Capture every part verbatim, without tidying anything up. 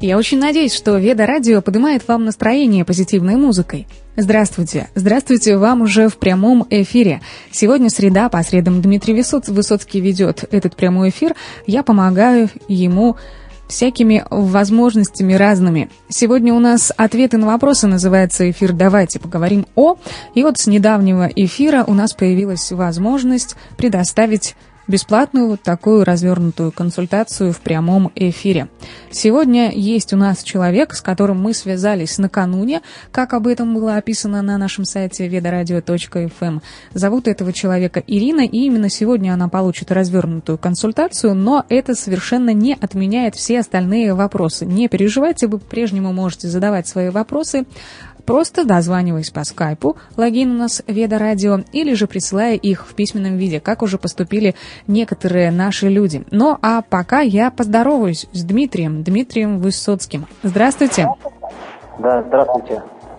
Я очень надеюсь, что Веда Радио поднимает вам настроение позитивной музыкой. Здравствуйте. Здравствуйте вам уже в прямом эфире. Сегодня среда, по средам Дмитрий Высоц, Высоцкий ведет этот прямой эфир. Я помогаю ему всякими возможностями разными. Сегодня у нас «Ответы на вопросы» называется эфир «Давайте поговорим о». И вот с недавнего эфира у нас появилась возможность предоставить бесплатную вот такую развернутую консультацию в прямом эфире. Сегодня есть у нас человек, с которым мы связались накануне, как об этом было описано на нашем сайте ведарадио точка эф эм. Зовут этого человека Ирина, и именно сегодня она получит развернутую консультацию, но это совершенно не отменяет все остальные вопросы. Не переживайте, вы по-прежнему можете задавать свои вопросы, просто дозваниваясь по скайпу, логин у нас Веда Радио, или же присылая их в письменном виде, как уже поступили некоторые наши люди. Ну а пока я поздороваюсь с Дмитрием, Дмитрием Высоцким. Здравствуйте. Да, здравствуйте.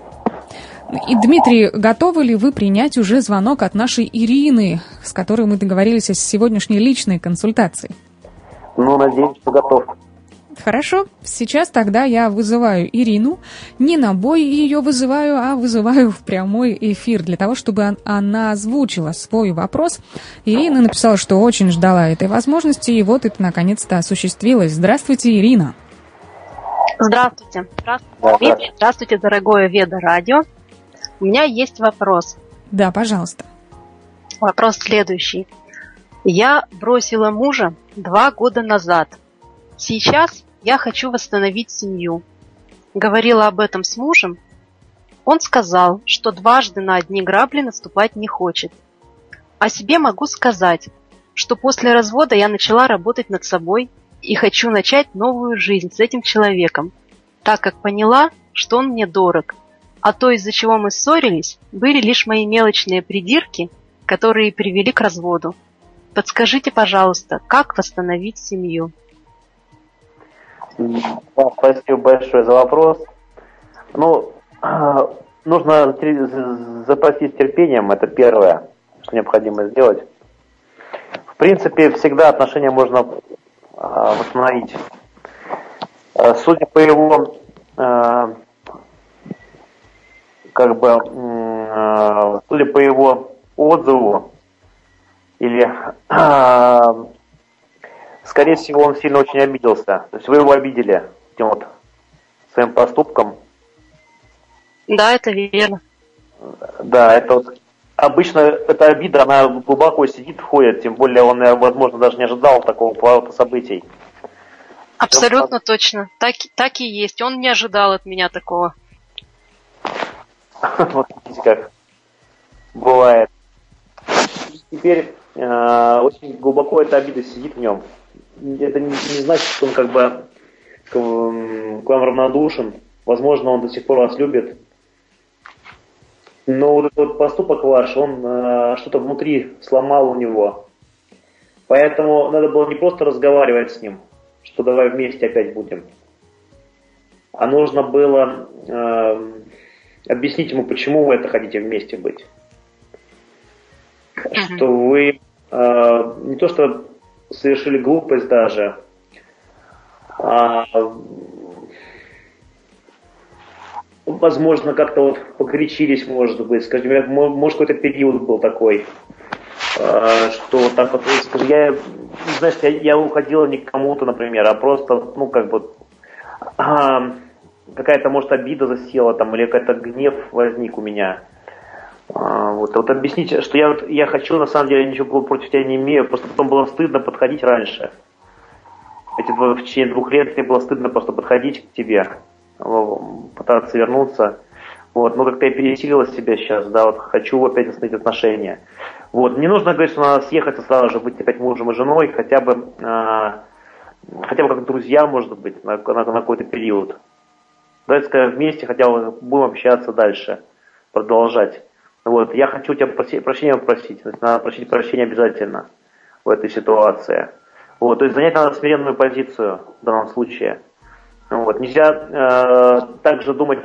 И, Дмитрий, готовы ли вы принять уже звонок от нашей Ирины, с которой мы договорились о сегодняшней личной консультации? Ну, надеюсь, что готов. Хорошо, сейчас тогда я вызываю Ирину, не на бой ее вызываю, а вызываю в прямой эфир, для того, чтобы она озвучила свой вопрос. Ирина написала, что очень ждала этой возможности, и вот это наконец-то осуществилось. Здравствуйте, Ирина. Здравствуйте. Здравствуйте, Дмитрий. Здравствуйте, дорогое Веда Радио. У меня есть вопрос. Да, пожалуйста. Вопрос следующий. Я бросила мужа два года назад. Сейчас я хочу восстановить семью. Говорила об этом с мужем. Он сказал, что дважды на одни грабли наступать не хочет. О себе могу сказать, что после развода я начала работать над собой и хочу начать новую жизнь с этим человеком, так как поняла, что он мне дорог. А то, из-за чего мы ссорились, были лишь мои мелочные придирки, которые привели к разводу. Подскажите, пожалуйста, как восстановить семью? Да, спасибо большое за вопрос. Ну, нужно запастись терпением, это первое, что необходимо сделать. В принципе, всегда отношения можно восстановить. Судя по его, как бы, судя по его отзыву, или скорее всего, он сильно очень обиделся. То есть вы его обидели этим вот своим поступком. Да, это верно. Да, это вот обычно эта обида, она глубоко сидит, входит, тем более он, возможно, даже не ожидал такого поворота событий. Абсолютно Все, точно. Так, так и есть. Он не ожидал от меня такого. Вот видите, как бывает. Теперь э, очень глубоко эта обида сидит в нем. Это не, не значит, что он как бы к, к вам равнодушен. Возможно, он до сих пор вас любит. Но вот этот вот поступок ваш, он э, что-то внутри сломал у него. Поэтому надо было не просто разговаривать с ним, что давай вместе опять будем. А нужно было э, объяснить ему, почему вы это хотите вместе быть. Mm-hmm. Что вы э, не то что совершили глупость даже, а, возможно, как-то вот погорячились, может быть, скажем, может какой-то период был такой, а, что вот так вот, скажем, я, знаешь, я, я уходила не к кому-то, например, а просто, ну, как бы, а, какая-то, может, обида засела там, или какой-то гнев возник у меня. А, вот, вот объясните, что я, вот, я хочу, на самом деле, ничего против тебя не имею, просто потом было стыдно подходить раньше. Эти два, в течение двух лет мне было стыдно просто подходить к тебе, пытаться вернуться. Вот, но как-то я пересилила себя сейчас, да, вот хочу опять восстановить отношения. Вот, не нужно говорить, что надо съехать и сразу же быть опять мужем и женой, хотя бы, а, хотя бы как друзья, может быть, на, на, на какой-то период. Давайте скажем вместе, хотя бы будем общаться дальше, продолжать. Вот, я хочу тебя проси, прощения попросить, то есть надо просить прощения обязательно в этой ситуации. Вот, то есть занять надо смиренную позицию в данном случае. Вот, нельзя э, также думать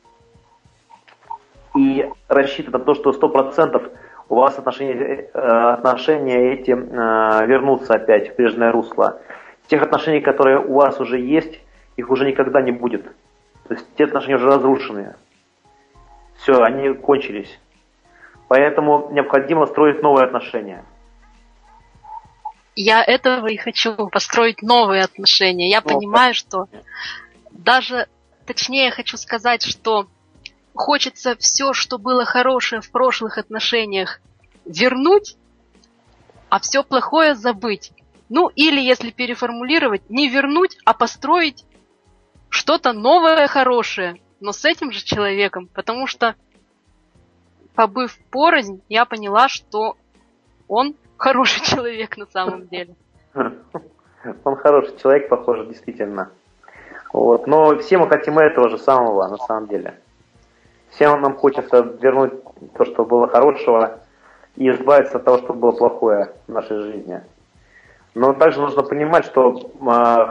и рассчитывать на то, что сто процентов у вас отношения, э, отношения эти э, вернутся опять в прежнее русло. Тех отношений, которые у вас уже есть, их уже никогда не будет. То есть те отношения уже разрушены. Все, они кончились. Поэтому необходимо строить новые отношения. Я этого и хочу, построить новые отношения. Я Ну, понимаю, что даже, точнее хочу сказать, что хочется все, что было хорошее в прошлых отношениях, вернуть, а все плохое забыть. Ну, или, если переформулировать, не вернуть, а построить что-то новое, хорошее, но с этим же человеком, потому что, побыв порознь, я поняла, что он хороший человек на самом деле. Он хороший человек, похоже, действительно. Вот. Но все мы хотим этого же самого, на самом деле. Всем нам хочется вернуть то, что было хорошего, и избавиться от того, что было плохое в нашей жизни. Но также нужно понимать, что э,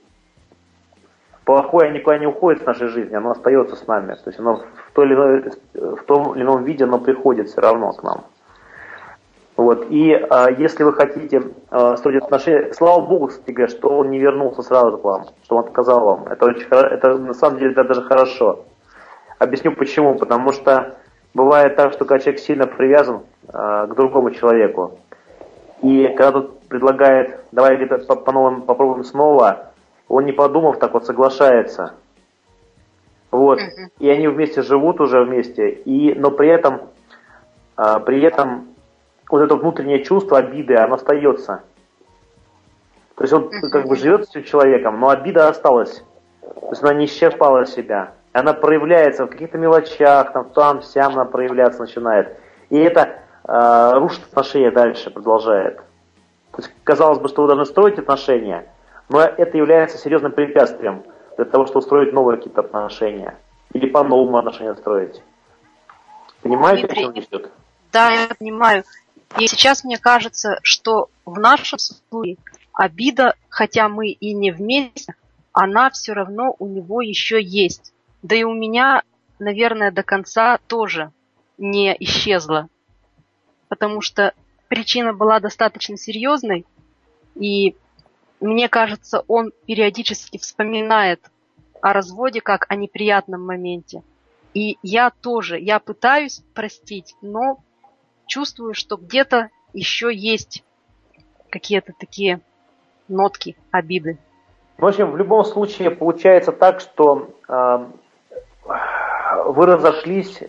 плохое никуда не уходит с нашей жизни, оно остается с нами. То есть оно в, той или иной, в том или ином виде оно приходит все равно к нам. Вот. И э, если вы хотите э, строить отношения, слава Богу, кстати говоря, что он не вернулся сразу к вам, что он отказал вам. Это, очень, это на самом деле это даже хорошо. Объясню почему. Потому что бывает так, что когда человек сильно привязан э, к другому человеку, и когда тот предлагает, давай где-то по, по новым попробуем снова, он не подумав так вот соглашается. Вот. И они вместе живут уже вместе, и, но при этом, э, при этом вот это внутреннее чувство обиды, оно остается. То есть он как бы живет с этим человеком, но обида осталась. То есть она не исчерпала себя. Она проявляется в каких-то мелочах, там, там, сям она проявляться начинает. И это э, рушит отношения дальше, продолжает. То есть казалось бы, что вы должны строить отношения, но это является серьезным препятствием для того, чтобы устроить новые какие-то отношения. Или по-новому отношения строить. Понимаете, о чем идет? Да, я понимаю. И сейчас мне кажется, что в нашем случае обида, хотя мы и не вместе, она все равно у него еще есть. Да и у меня, наверное, до конца тоже не исчезла. Потому что причина была достаточно серьезной, и мне кажется, он периодически вспоминает о разводе как о неприятном моменте. И я тоже, я пытаюсь простить, но чувствую, что где-то еще есть какие-то такие нотки обиды. В общем, в любом случае получается так, что э, вы разошлись,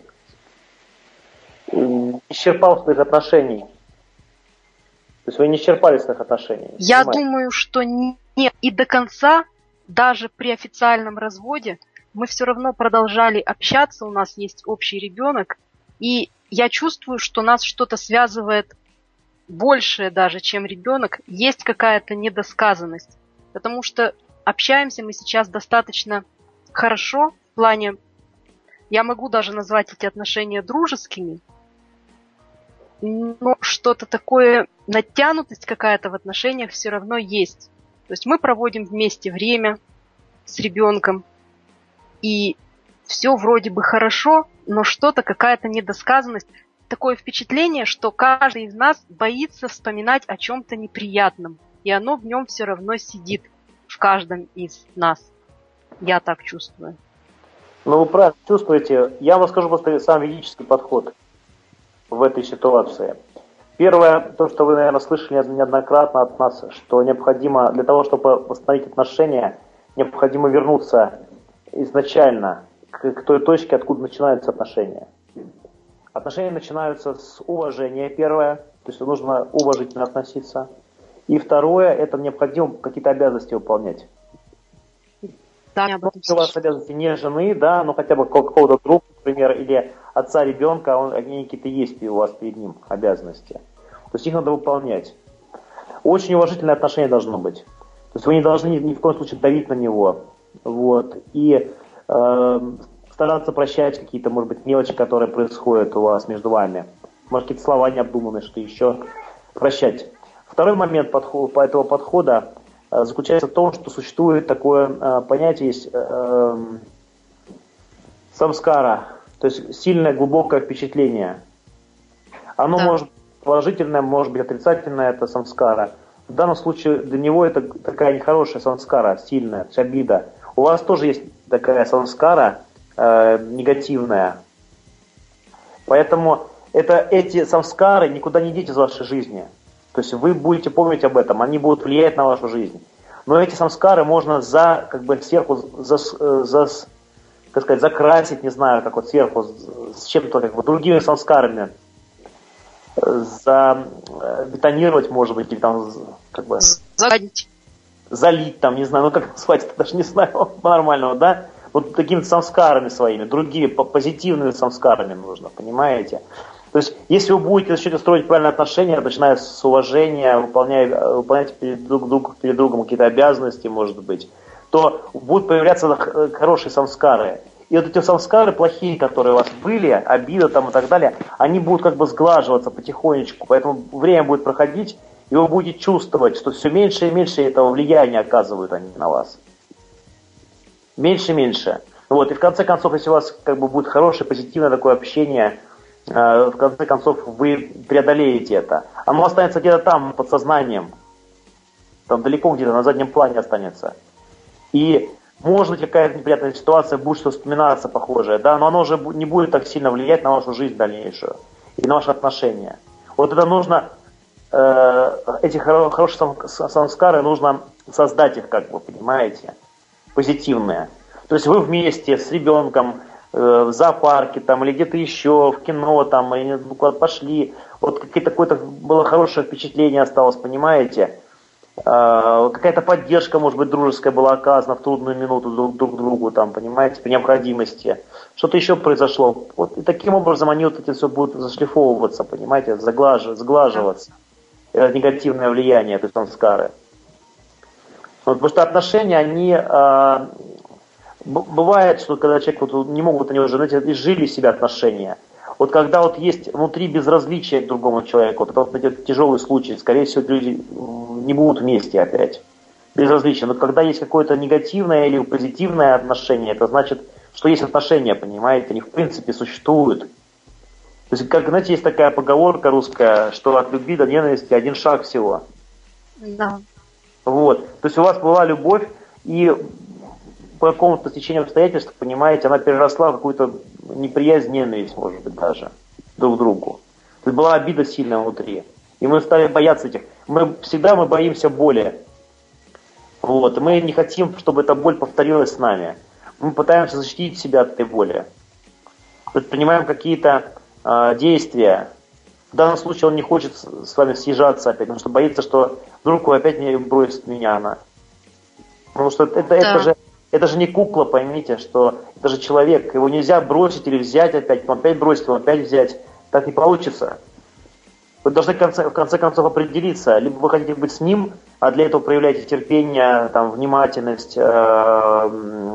исчерпав своих отношений. То есть вы не исчерпали своих отношений. Я понимаете? думаю, что нет. И до конца, даже при официальном разводе, мы все равно продолжали общаться, у нас есть общий ребенок, и я чувствую, что нас что-то связывает большее даже, чем ребенок. Есть какая-то недосказанность. Потому что общаемся мы сейчас достаточно хорошо. В плане, я могу даже назвать эти отношения дружескими. Но что-то такое, натянутость какая-то в отношениях все равно есть. То есть мы проводим вместе время с ребенком. И все вроде бы хорошо, но что-то, какая-то недосказанность. Такое впечатление, что каждый из нас боится вспоминать о чем-то неприятном. И оно в нем все равно сидит, в каждом из нас. Я так чувствую. Ну, вы правильно чувствуете. Я вам скажу просто сам ведический подход в этой ситуации. Первое, то, что вы, наверное, слышали неоднократно от нас, что необходимо для того, чтобы восстановить отношения, необходимо вернуться изначально к, к той точке, откуда начинаются отношения. Отношения начинаются с уважения, первое, то есть нужно уважительно относиться. И второе, это необходимо какие-то обязанности выполнять. Да, ну, у вас обязанности не жены, да, но хотя бы какого-то друга, например, или отца ребенка, он, они какие-то есть у вас перед ним обязанности. То есть их надо выполнять. Очень уважительное отношение должно быть. То есть вы не должны ни в коем случае давить на него. Вот. И э, стараться прощать какие-то, может быть, мелочи, которые происходят у вас между вами. Может, какие-то слова необдуманные, что еще. Прощать. Второй момент подход, по этого подхода э, заключается в том, что существует такое э, понятие, есть э, самскара, то есть сильное, глубокое впечатление. Оно да. может быть положительное, может быть отрицательное, это самскара. В данном случае для него это такая нехорошая самскара, сильная, то есть обида. у вас тоже есть такая самскара э, негативная. Поэтому это, эти самскары никуда не деть из вашей жизни. То есть вы будете помнить об этом, они будут влиять на вашу жизнь. Но эти самскары можно за, как бы сверху, за, за, как сказать, закрасить, не знаю, как вот сверху, с чем-то, как бы, другими самскарами. За, бетонировать, может быть, или там, как бы... Залить. Залить, там, не знаю, ну как назвать, это даже не знаю по-нормальному, да? Вот такими самскарами своими, другими, позитивными самскарами нужно, понимаете? То есть, если вы будете начать строить правильные отношения, начиная с уважения, выполняя, выполнять перед, друг, друг, перед другом какие-то обязанности, может быть, то будут появляться хорошие самскары. И вот эти самскары плохие, которые у вас были, обида там и так далее, они будут как бы сглаживаться потихонечку. Поэтому время будет проходить, и вы будете чувствовать, что все меньше и меньше этого влияния оказывают они на вас. Меньше и меньше. Вот. И в конце концов, если у вас как бы будет хорошее, позитивное такое общение, э, в конце концов вы преодолеете это. Оно останется где-то там, под сознанием. Там далеко где-то, на заднем плане останется. И может быть какая-то неприятная ситуация, будет что вспоминаться похожее, да, но оно уже не будет так сильно влиять на вашу жизнь дальнейшую и на ваши отношения. Вот это нужно, э, эти хорошие самскары, нужно создать их, как вы понимаете, позитивные. То есть вы вместе с ребенком э, в зоопарке там, или где-то еще, в кино там, или куда-то пошли, вот какое-то было хорошее впечатление осталось, понимаете? Какая-то поддержка, может быть, дружеская была оказана в трудную минуту друг, друг другу, там, понимаете, при необходимости. Что-то еще произошло. Вот, и таким образом они вот эти все будут зашлифовываться, понимаете, заглаживаться, сглаживаться. Это негативное влияние, то есть самскары. Вот, потому что отношения, они... А, бывает, что когда человек вот, не могут, они уже, знаете, изжили себя отношения. Вот когда вот есть внутри безразличие к другому человеку, вот это вот эти тяжелые случаи, скорее всего, люди не будут вместе опять. Безразличие. Но когда есть какое-то негативное или позитивное отношение, это значит, что есть отношения, понимаете, они в принципе существуют. То есть, как, знаете, есть такая поговорка русская, что от любви до ненависти один шаг всего. Да. Вот. То есть у вас была любовь, и по какому-то стечению обстоятельств, понимаете, она переросла в какую-то неприязнь, ненависть, может быть, даже друг к другу. То есть была обида сильная внутри. И мы стали бояться этих. Мы всегда мы боимся боли. Вот. Мы не хотим, чтобы эта боль повторилась с нами. Мы пытаемся защитить себя от этой боли. Предпринимаем какие-то э, действия. В данном случае он не хочет с вами съезжаться опять, потому что боится, что вдруг вы опять не бросит меня она. Потому что это, это, да. это же Это же не кукла, поймите, что это же человек. Его нельзя бросить или взять опять, потом опять бросить, потом опять взять. Так не получится. Вы должны в конце, в конце концов определиться. Либо вы хотите быть с ним, а для этого проявляете терпение, там, внимательность, э,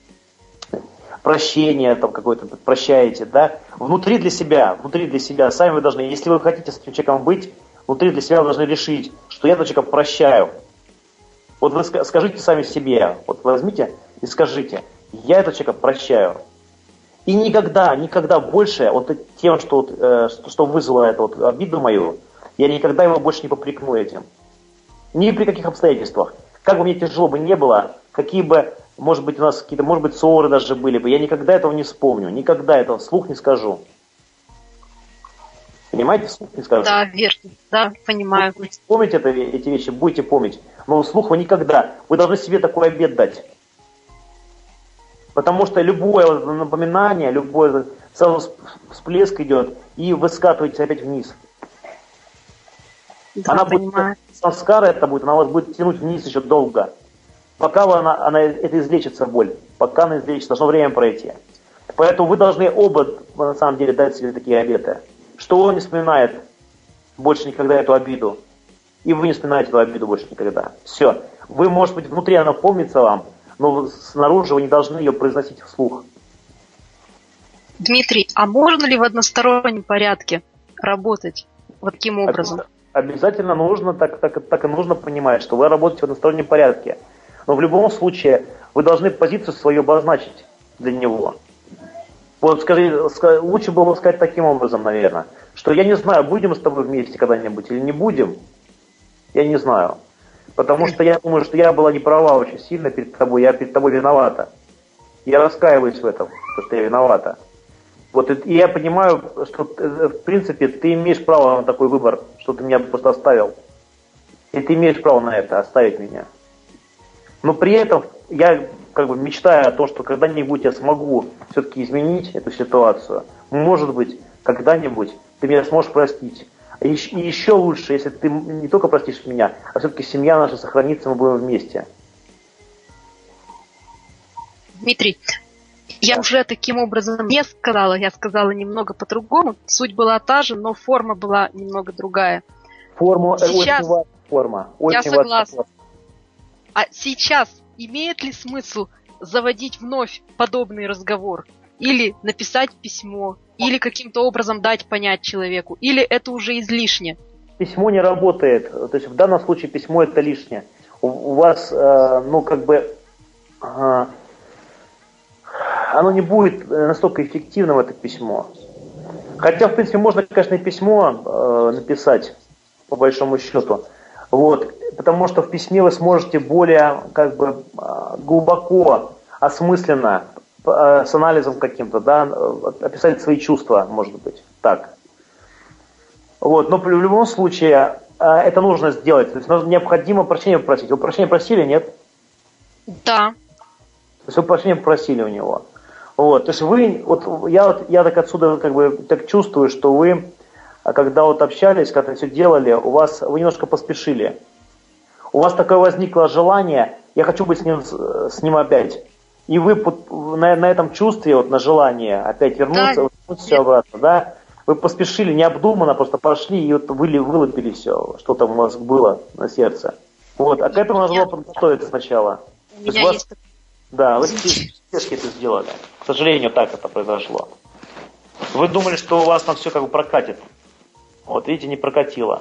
прощение там, какое-то, прощаете. Да? Внутри для себя, внутри для себя. Сами вы должны, если вы хотите с этим человеком быть, внутри для себя вы должны решить, что я этого человека прощаю. Вот вы скажите сами себе, вот возьмите и скажите, я этого человека прощаю. И никогда, никогда больше вот тем, что, вот, э, что вызвало эту вот обиду мою, я никогда его больше не попрекну этим. Ни при каких обстоятельствах. Как бы мне тяжело бы не было, какие бы, может быть, у нас какие-то, может быть, ссоры даже были бы, я никогда этого не вспомню, никогда этого вслух не скажу. Понимаете, вслух не скажу. Да, верно, да, понимаю. Вы будете помнить это, эти вещи, будете помнить, но вслух вы никогда. Вы должны себе такой обет дать. Потому что любое напоминание, любой сразу всплеск идет, и вы скатываетесь опять вниз. Да, она понимаю. будет, самскара это будет, она вас будет тянуть вниз еще долго. Пока она, она это излечится, боль. Пока она излечится, должно время пройти. Поэтому вы должны оба, на самом деле, дать себе такие обеты. Что он не вспоминает больше никогда эту обиду. И вы не вспоминаете эту обиду больше никогда. Все. Вы, может быть, внутри она помнится вам, но снаружи вы не должны ее произносить вслух. Дмитрий, а можно ли в одностороннем порядке работать вот таким образом? Обязательно нужно, так, так, так и нужно понимать, что вы работаете в одностороннем порядке. Но в любом случае вы должны позицию свою обозначить для него. Вот скажи, лучше было бы сказать таким образом, наверное, что я не знаю, будем мы с тобой вместе когда-нибудь или не будем, я не знаю. Потому что я думаю, что я была не права очень сильно перед тобой, я перед тобой виновата. Я раскаиваюсь в этом, что я виновата. Вот, и я понимаю, что, в принципе, ты имеешь право на такой выбор, что ты меня просто оставил. И ты имеешь право на это, оставить меня. Но при этом я как бы мечтаю о том, что когда-нибудь я смогу все-таки изменить эту ситуацию. Может быть, когда-нибудь ты меня сможешь простить. И еще лучше, если ты не только простишь меня, а все-таки семья наша сохранится, мы будем вместе. Дмитрий, я уже таким образом не сказала, я сказала немного по-другому. Суть была та же, но форма была немного другая. Форма, сейчас, очень важная форма. Очень я согласна. Важная. А сейчас имеет ли смысл заводить вновь подобный разговор? Или написать письмо? Или каким-то образом дать понять человеку? Или это уже излишне? Письмо не работает. То есть в данном случае письмо это лишнее. У, у вас, э, ну как бы... Э, оно не будет настолько эффективным, это письмо. Хотя, в принципе, можно, конечно, и письмо э, написать, по большому счету. Вот, потому что в письме вы сможете более как бы, глубоко, осмысленно, э, с анализом каким-то, да, описать свои чувства, может быть, так. Вот, но в любом случае э, это нужно сделать. То есть необходимо прощения попросить. Вы прощения просили, нет? Да. То есть вы прощения попросили у него. Вот, то есть вы, вот я, вот, я так отсюда как бы так чувствую, что вы, когда вот общались, когда все делали, у вас, вы немножко поспешили. У вас такое возникло желание, я хочу быть с ним, с ним опять. И вы на, на этом чувстве, вот на желание опять вернуться, да, вернуть все обратно, да? Вы поспешили, необдуманно просто пошли и вот вы, вылупили все, что там у вас было на сердце. Вот, а к этому надо было подготовиться сначала. У меня есть... есть... Да, вы спешки это сделали. К сожалению, так это произошло. Вы думали, что у вас там все как бы прокатит. Вот, видите, не прокатило.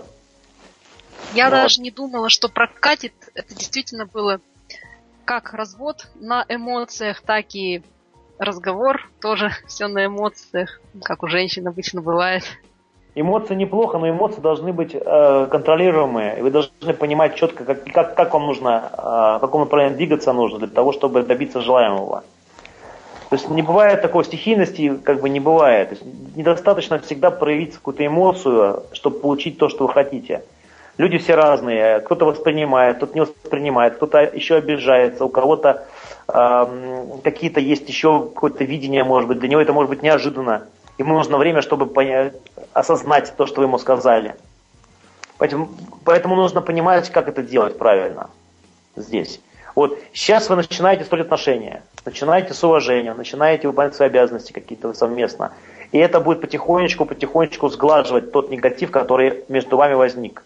Я Но... даже не думала, что прокатит. Это действительно было как развод на эмоциях, так и разговор. Тоже все на эмоциях, как у женщин обычно бывает. Эмоции неплохо, но эмоции должны быть э, контролируемые. И вы должны понимать четко, как, как, как вам нужно, э, в каком направлении двигаться нужно для того, чтобы добиться желаемого. То есть не бывает такой стихийности, как бы не бывает. То есть недостаточно всегда проявить какую-то эмоцию, чтобы получить то, что вы хотите. Люди все разные. Кто-то воспринимает, кто-то не воспринимает, кто-то еще обижается, у кого-то э, какие-то есть еще какое-то видение, может быть, для него это может быть неожиданно. Ему нужно время, чтобы понять, осознать то, что вы ему сказали. Поэтому, поэтому нужно понимать, как это делать правильно здесь. Вот сейчас вы начинаете строить отношения, начинаете с уважения, начинаете выполнять свои обязанности какие-то совместно. И это будет потихонечку, потихонечку сглаживать тот негатив, который между вами возник.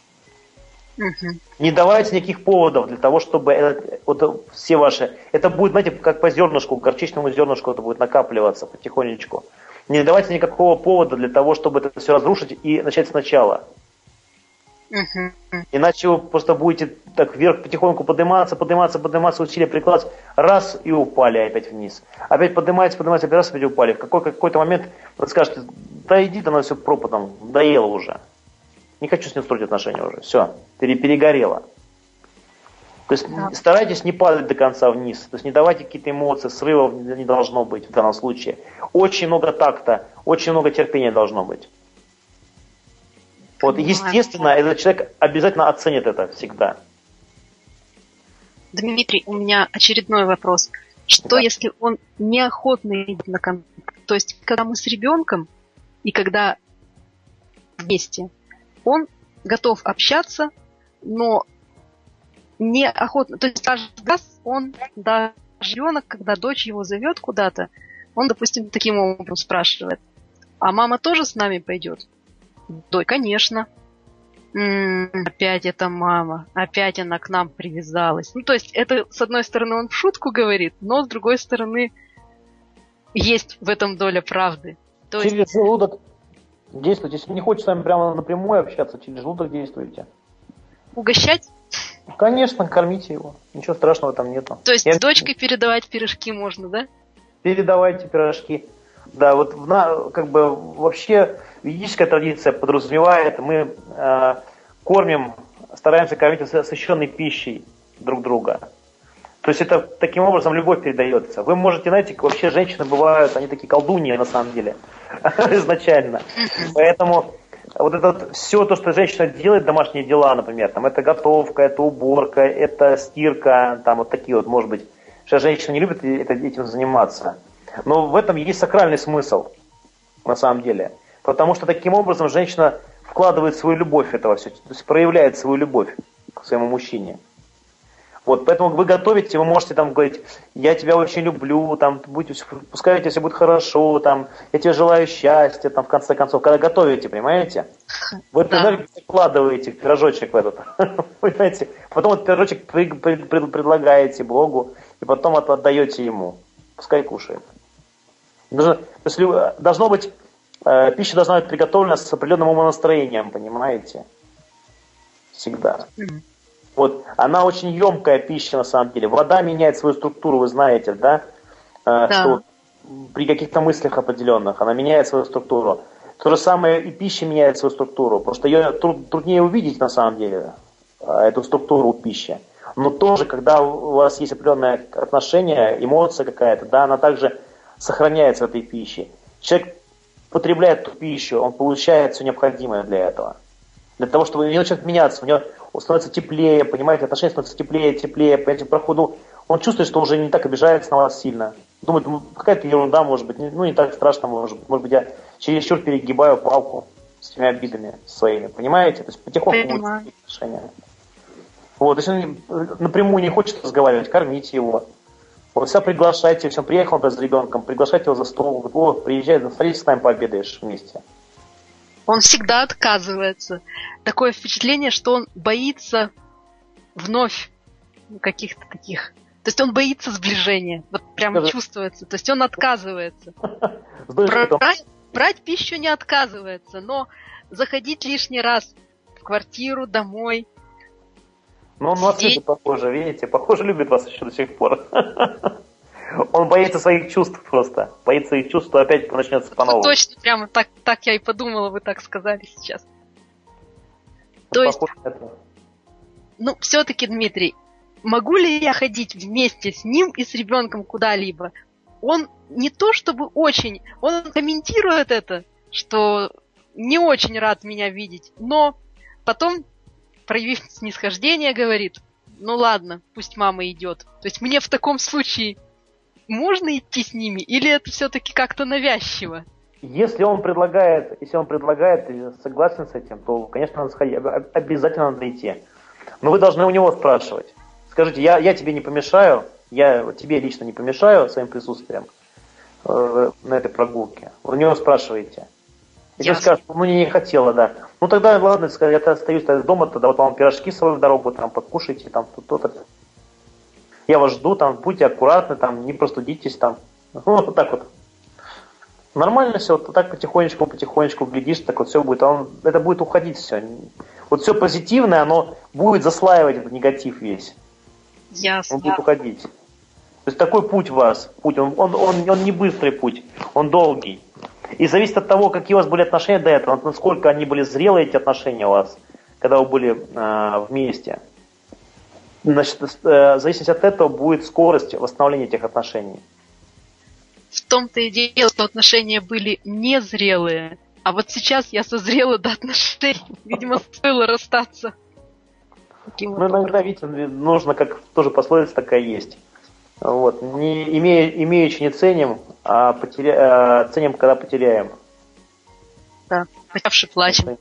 Угу. Не давайте никаких поводов для того, чтобы это, вот, все ваши... Это будет, знаете, как по зернышку, горчичному зернышку это будет накапливаться потихонечку. Не давайте никакого повода для того, чтобы это все разрушить и начать сначала. Uh-huh. Иначе вы просто будете так вверх потихоньку подниматься, подниматься, подниматься, усилия прикладывать, раз и упали опять вниз. Опять поднимаетесь, поднимаетесь, опять раз опять упали. В какой, какой-то момент вы скажете, да иди ты на все пропадом, доело уже. Не хочу с ним строить отношения уже. Все, перегорело. То есть да. Старайтесь не падать до конца вниз. То есть не давайте какие-то эмоции, срывов не должно быть в данном случае. Очень много такта, очень много терпения должно быть. Вот, естественно, этот человек обязательно оценит это всегда. Дмитрий, у меня очередной вопрос. Что да. Если он неохотно идет на контакт? То есть, когда мы с ребенком и когда вместе, он готов общаться, но неохотно, то есть каждый раз он, даже ребенок, когда дочь его зовет куда-то, он, допустим, таким образом спрашивает, а мама тоже с нами пойдет? Дочь, конечно. М-м, опять эта мама, опять она к нам привязалась. Ну, то есть это, с одной стороны, он в шутку говорит, но с другой стороны, есть в этом доля правды. То через есть... желудок действуйте. Если не хочешь с вами прямо напрямую общаться, через желудок действуйте. Угощать? Конечно, кормите его. Ничего страшного там нету. То есть Я... дочкой передавать пирожки можно, да? Передавайте пирожки. Да, вот на, как бы вообще ведическая традиция подразумевает, мы э, кормим стараемся кормить освященной пищей друг друга. То есть это таким образом любовь передается. Вы можете, знаете, вообще женщины бывают, они такие колдуньи на самом деле, изначально. Поэтому вот это вот все то, что женщина делает, домашние дела, например, там, это готовка, это уборка, это стирка, там вот такие вот, может быть. Что женщина не любит это, этим заниматься. Но в этом есть сакральный смысл, на самом деле. Потому что таким образом женщина вкладывает свою любовь в это все, то есть проявляет свою любовь к своему мужчине. Вот, поэтому вы готовите, вы можете там говорить, я тебя очень люблю, там, будь, пускай у тебя все будет хорошо, там, я тебе желаю счастья, там, в конце концов, когда готовите, понимаете? Вы эту энергию вкладываете в пирожочек в этот, понимаете? Потом этот пирожочек при, при, при, предлагаете Богу, и потом это отдаете ему, пускай кушает. Должно, то есть, должно быть, э, пища должна быть приготовлена с определенным умонастроением, понимаете? Всегда. Вот, она очень емкая пища на самом деле. Вода меняет свою структуру, вы знаете, да? да. Что при каких-то мыслях определенных она меняет свою структуру. То же самое и пища меняет свою структуру, потому что ее труд, труднее увидеть на самом деле, эту структуру пищи. Но тоже, когда у вас есть определенное отношение, эмоция какая-то, да, она также сохраняется в этой пище. Человек потребляет эту пищу, он получает все необходимое для этого. Для того, чтобы у него начинает меняться, у него становится теплее, понимаете, отношения становятся теплее, теплее, понимаете, по проходу он чувствует, что уже не так обижается на вас сильно. Думает, ну, какая-то ерунда, может быть, ну, не так страшно, может быть, может быть, я чересчур перегибаю палку с этими обидами своими, понимаете? То есть потихоньку будут отношения. Вот, если он напрямую не хочет разговаривать, кормите его. Вот всегда приглашайте, если он приехал с ребенком, приглашайте его за стол, говорит, о, приезжай, садись с нами пообедаешь вместе. Он всегда отказывается. Такое впечатление, что он боится вновь каких-то таких. То есть он боится сближения. Вот прямо Скажи. чувствуется. То есть он отказывается. Брать, брать пищу не отказывается, но заходить лишний раз в квартиру, домой. Ну он вас любит, похоже, видите? Похоже, любит вас еще до сих пор. Он боится своих чувств просто. Боится своих чувств, что опять начнется по-новому. Ну, точно, прямо так, так я и подумала, вы так сказали сейчас. То есть, ну, все-таки, Дмитрий, могу ли я ходить вместе с ним и с ребенком куда-либо? Он не то чтобы очень, он комментирует это, что не очень рад меня видеть, но потом, проявив снисхождение, говорит, ну ладно, пусть мама идет. То есть мне в таком случае можно идти с ними, или это все-таки как-то навязчиво? Если он предлагает, если он предлагает и согласен с этим, то, конечно, надо сходить, обязательно надо идти. Но вы должны у него спрашивать. Скажите, я, я тебе не помешаю, я тебе лично не помешаю своим присутствием э, на этой прогулке. Вы у него спрашиваете. Если он скажет, ну не, не хотела, да. Ну тогда, ладно, я остаюсь дома, тогда вот вам пирожки с собой в дорогу, там, покушайте, там, то-то. Я вас жду, там, будьте аккуратны, там, не простудитесь, там. Ну, вот так вот. Нормально все, вот так потихонечку, потихонечку глядишь, так вот все будет, а он, это будет уходить все. Вот все позитивное, оно будет заслаивать этот негатив весь. Ясно. Он будет уходить. То есть такой путь у вас, путь, он, он, он, он не быстрый путь, он долгий. И зависит от того, какие у вас были отношения до этого, насколько они были зрелые, эти отношения у вас, когда вы были э, вместе. Значит, э, в зависимости от этого будет скорость восстановления этих отношений. В том-то и дело, что отношения были незрелые, а вот сейчас я созрела до отношений. Видимо, стоило расстаться. Ну, иногда, видите, нужно, как тоже пословица такая есть. Вот. Не, имея, имеючи не ценим, а, потеря, а ценим, когда потеряем. Да, потерявший плачем.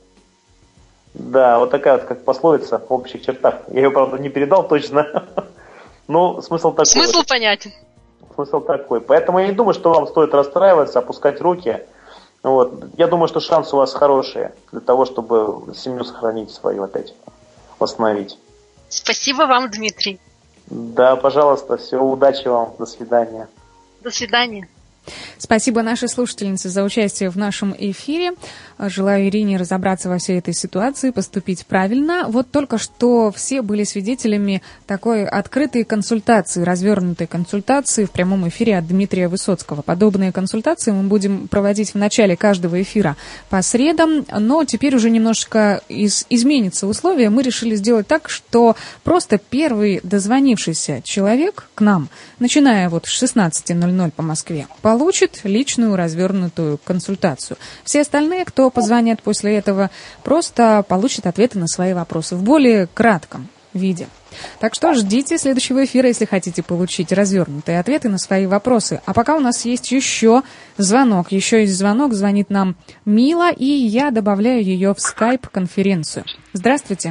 Да, вот такая вот как пословица в общих чертах. Я ее, правда, не передал точно. Но смысл такой. Смысл понятен. Смысл такой. Поэтому я не думаю, что вам стоит расстраиваться, опускать руки. Вот. Я думаю, что шансы у вас хорошие для того, чтобы семью сохранить свою опять, восстановить. Спасибо вам, Дмитрий. Да, пожалуйста, всего удачи вам. До свидания. До свидания. Спасибо нашей слушательнице за участие в нашем эфире. Желаю Ирине разобраться во всей этой ситуации, поступить правильно. Вот только что все были свидетелями такой открытой консультации, развернутой консультации в прямом эфире от Дмитрия Высоцкого. Подобные консультации мы будем проводить в начале каждого эфира по средам, но теперь уже немножко из, изменится условия. Мы решили сделать так, что просто первый дозвонившийся человек к нам, начиная вот с шестнадцати ноль-ноль по Москве, получит личную развернутую консультацию. Все остальные, кто позвонят после этого, просто получат ответы на свои вопросы в более кратком виде. Так что ждите следующего эфира, если хотите получить развернутые ответы на свои вопросы. А пока у нас есть еще звонок. Еще есть звонок. Звонит нам Мила, и я добавляю ее в скайп-конференцию. Здравствуйте.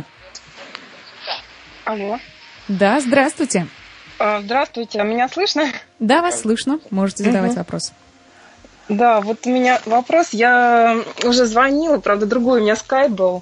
Алло. Да, здравствуйте. Здравствуйте. Меня слышно? Да, вас слышно. Можете задавать угу. вопрос. Да, вот у меня вопрос. Я уже звонила, правда, другой у меня скайп был.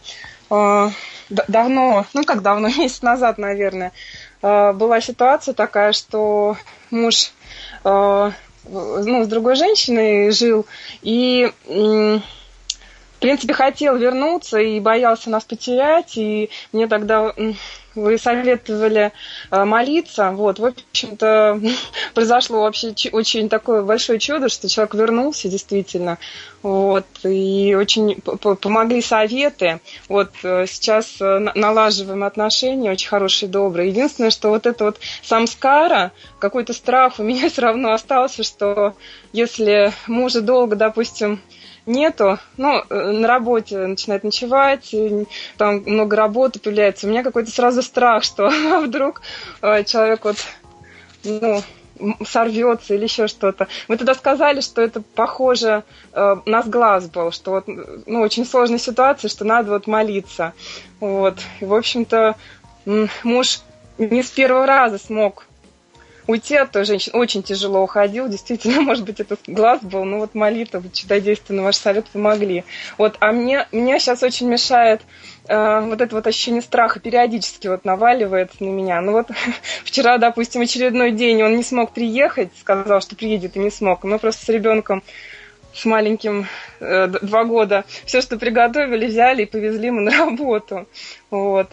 Давно, ну как давно, месяц назад, наверное, была ситуация такая, что муж ну, с другой женщиной жил и, в принципе, хотел вернуться и боялся нас потерять, и мне тогда вы советовали молиться, вот, в общем-то, произошло вообще очень такое большое чудо, что человек вернулся, действительно, вот, и очень помогли советы, вот, сейчас налаживаем отношения, очень хорошие, добрые. Единственное, что вот это вот самскара, какой-то страх у меня все равно остался, что если мужа долго, допустим, нету, ну, на работе начинает ночевать, там много работы появляется. У меня какой-то сразу страх, что вдруг человек вот, ну, сорвется или еще что-то. Вы тогда сказали, что это похоже на сглаз был, что вот, ну, очень сложная ситуация, что надо вот молиться. Вот. И, в общем-то, муж не с первого раза смог уйти от той женщины. Очень тяжело уходил. Действительно, может быть, это глаз был. Но вот молитва, чудодейственно, ваш совет помогли. Вот, а мне, мне сейчас очень мешает э, вот это вот ощущение страха. Периодически вот наваливается на меня. Ну вот вчера, допустим, очередной день он не смог приехать. Сказал, что приедет и не смог. Мы просто с ребенком, с маленьким, э, два года, все, что приготовили, взяли и повезли мы на работу. Вот.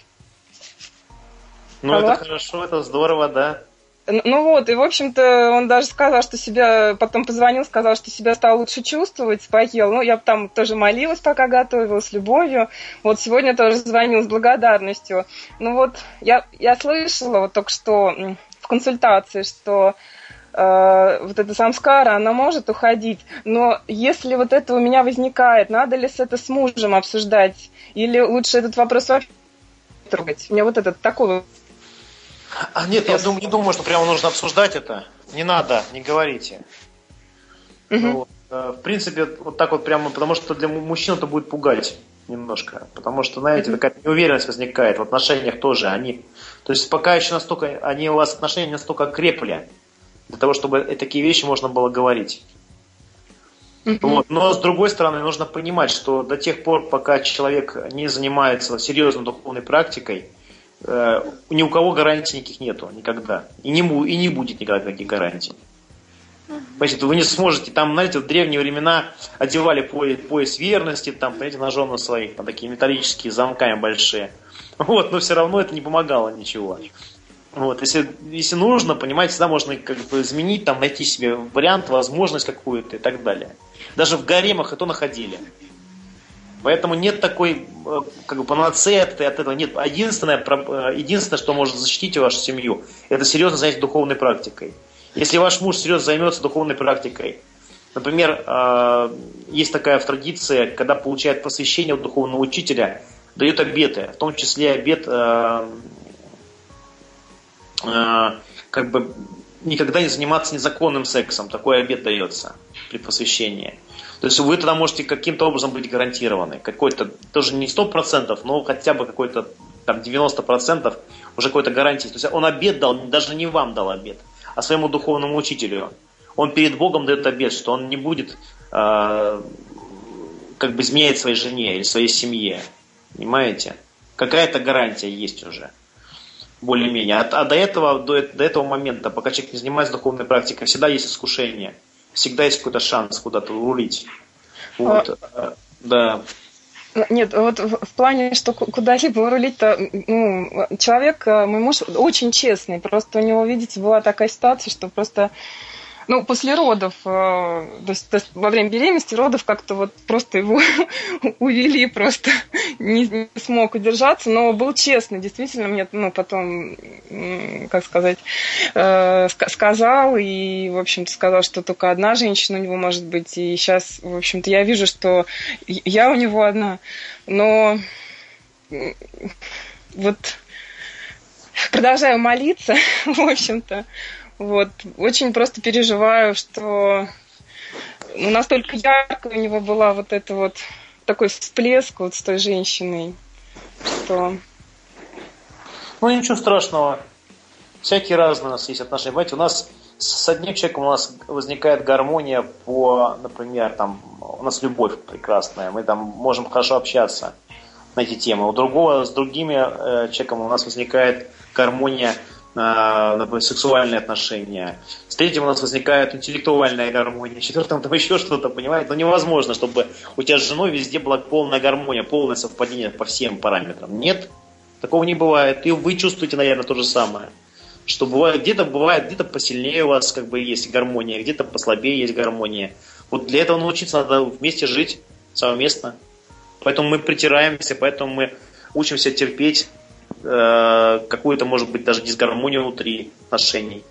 Ну, Алло? Это хорошо, это здорово, да. Ну вот, и, в общем-то, он даже сказал, что себя, потом позвонил, сказал, что себя стал лучше чувствовать, поел. Ну, я там тоже молилась, пока готовилась, с любовью. Вот сегодня тоже звонил с благодарностью. Ну вот, я, я слышала вот только что в консультации, что э, вот эта самскара, она может уходить. Но если вот это у меня возникает, надо ли это с мужем обсуждать? Или лучше этот вопрос вообще трогать? У меня вот этот такой... А нет, я думаю, не думаю, что прямо нужно обсуждать это. Не надо, не говорите. Угу. Ну, в принципе, вот так вот прямо, потому что для мужчин это будет пугать немножко. Потому что, знаете, какая-то неуверенность возникает в отношениях тоже. Они, то есть пока еще настолько, они у вас отношения настолько крепли, для того, чтобы такие вещи можно было говорить. Угу. Вот. Но с другой стороны, нужно понимать, что до тех пор, пока человек не занимается серьезной духовной практикой, ни у кого гарантий никаких нету, никогда. И не, и не будет никогда таких гарантий. Понимаете, вы не сможете, там, знаете, в древние времена одевали пояс, пояс верности, там, понимаете, на жены своих, там такие металлические замками большие. Вот, но все равно это не помогало ничего. Вот, если, если нужно, понимаете, всегда можно как бы изменить, там, найти себе вариант, возможность какую-то и так далее. Даже в гаремах это находили. Поэтому нет такой, как бы, панацеи от этого. Нет. Единственное, единственное, что может защитить вашу семью, это серьезно занятие духовной практикой. Если ваш муж серьезно займется духовной практикой, например, есть такая в традиции, когда получает посвящение от духовного учителя, дает обеты, в том числе обет как бы никогда не заниматься незаконным сексом. Такой обет дается при посвящении. То есть вы тогда можете каким-то образом быть гарантированы. Какой-то, тоже не сто процентов, но хотя бы какой-то там девяносто процентов уже какой-то гарантии. То есть он обет дал, даже не вам дал обет, а своему духовному учителю. Он перед Богом дает обет, что он не будет э, как бы изменять своей жене или своей семье. Понимаете? Какая-то гарантия есть уже. Более-менее. А, а до этого, до, до этого момента, пока человек не занимается духовной практикой, всегда есть искушение. всегда есть какой-то шанс куда-то урулить. Вот, а... да. Нет, вот в, в плане, что куда-либо рулить-то, ну, человек, мой муж, очень честный. Просто у него, видите, была такая ситуация, что просто, ну, после родов, то есть, то есть во время беременности, родов как-то вот просто его увели, просто не, не смог удержаться, но был честный, действительно, мне, ну, потом, как сказать, э, сказал, и, в общем-то, сказал, что только одна женщина у него может быть, и сейчас, в общем-то, я вижу, что я у него одна, но вот продолжаю молиться, в общем-то. Вот, очень просто переживаю, что ну, настолько ярко у него была вот эта вот такой всплеск вот с той женщиной, что... Ну, ничего страшного. Всякие разные у нас есть отношения. Понимаете, у нас с одним человеком у нас возникает гармония по, например, там, у нас любовь прекрасная, мы там можем хорошо общаться на эти темы. У другого, с другими э, человеком у нас возникает гармония, например, сексуальные отношения. С третьим у нас возникает интеллектуальная гармония. С четвертым там еще что-то, понимаете? Но невозможно, чтобы у тебя с женой везде была полная гармония, полное совпадение по всем параметрам. Нет, такого не бывает. И вы чувствуете, наверное, то же самое. Что бывает, где-то бывает, где-то посильнее у вас как бы есть гармония, где-то послабее есть гармония. Вот для этого научиться надо вместе жить совместно. Поэтому мы притираемся, поэтому мы учимся терпеть какую-то, может быть, даже дисгармонию внутри отношений.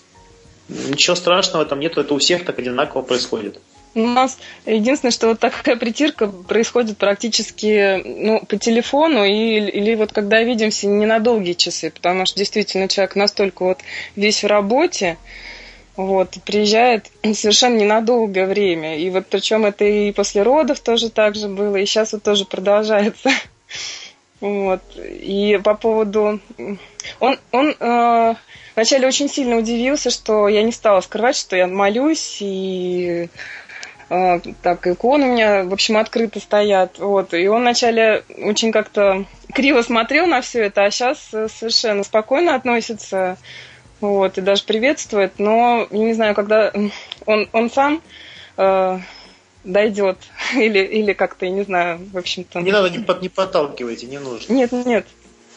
Ничего страшного в этом нет, это у всех так одинаково происходит. У нас единственное, что вот такая притирка происходит практически ну, по телефону или, или вот когда видимся не на долгие часы, потому что действительно человек настолько вот весь в работе, вот, приезжает совершенно ненадолгое время. И вот причем это и после родов тоже так же было, и сейчас вот тоже продолжается. Вот. И по поводу... Он, он э, вначале очень сильно удивился, что я не стала скрывать, что я молюсь, и э, так иконы у меня, в общем, открыто стоят. Вот. И он вначале очень как-то криво смотрел на все это, а сейчас совершенно спокойно относится, вот, и даже приветствует. Но, я не знаю, когда он, он сам... Э, дойдет, или, или как-то, я не знаю, в общем-то... Не надо, не, под, не подталкивайте, не нужно. Нет, нет.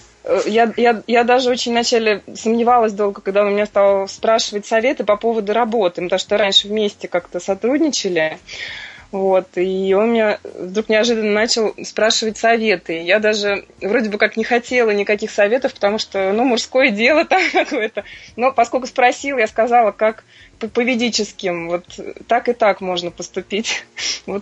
Я, я, я даже очень вначале сомневалась долго, когда он меня стал спрашивать советы по поводу работы, потому что раньше вместе как-то сотрудничали, вот, и он меня вдруг неожиданно начал спрашивать советы. Я даже вроде бы как не хотела никаких советов, потому что, ну, мужское дело там какое-то. Но поскольку спросил, я сказала, как по ведическим, вот так и так можно поступить. Вот.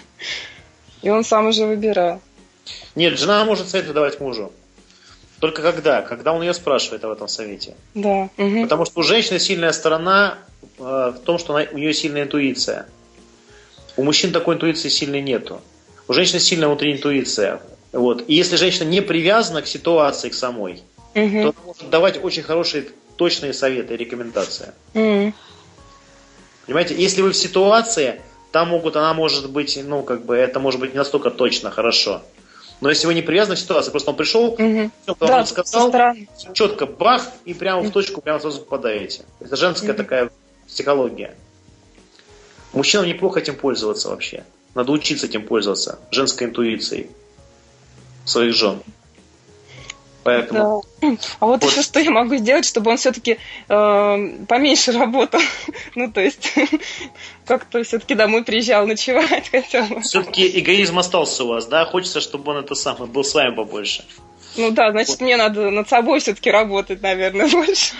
И он сам уже выбирал. Нет, жена может советы давать мужу. Только когда? Когда он ее спрашивает об этом совете. Да. Угу. Потому что у женщины сильная сторона э, в том, что она, у нее сильная интуиция. У мужчин такой интуиции сильной нету. У женщины сильная внутренняя интуиция. Вот. И если женщина не привязана к ситуации, к самой, угу. то она может давать очень хорошие, точные советы и рекомендации. Угу. Понимаете, если вы в ситуации, там могут, она может быть, ну, как бы, это может быть не настолько точно, хорошо. Но если вы не привязаны к ситуации, просто он пришел, угу. все, да, он сказал, четко бах, и прямо в точку, прямо сразу попадаете. Это женская угу. такая психология. Мужчинам неплохо этим пользоваться вообще. Надо учиться этим пользоваться, женской интуицией своих жен. Поэтому... Да. А вот, вот еще что я могу сделать, чтобы он все-таки э, поменьше работал? Ну, то есть, как-то все-таки домой приезжал ночевать хотя бы. Все-таки эгоизм остался у вас, да? Хочется, чтобы он это самое был с вами побольше. Ну да, значит, вот. Мне надо над собой все-таки работать, наверное, больше.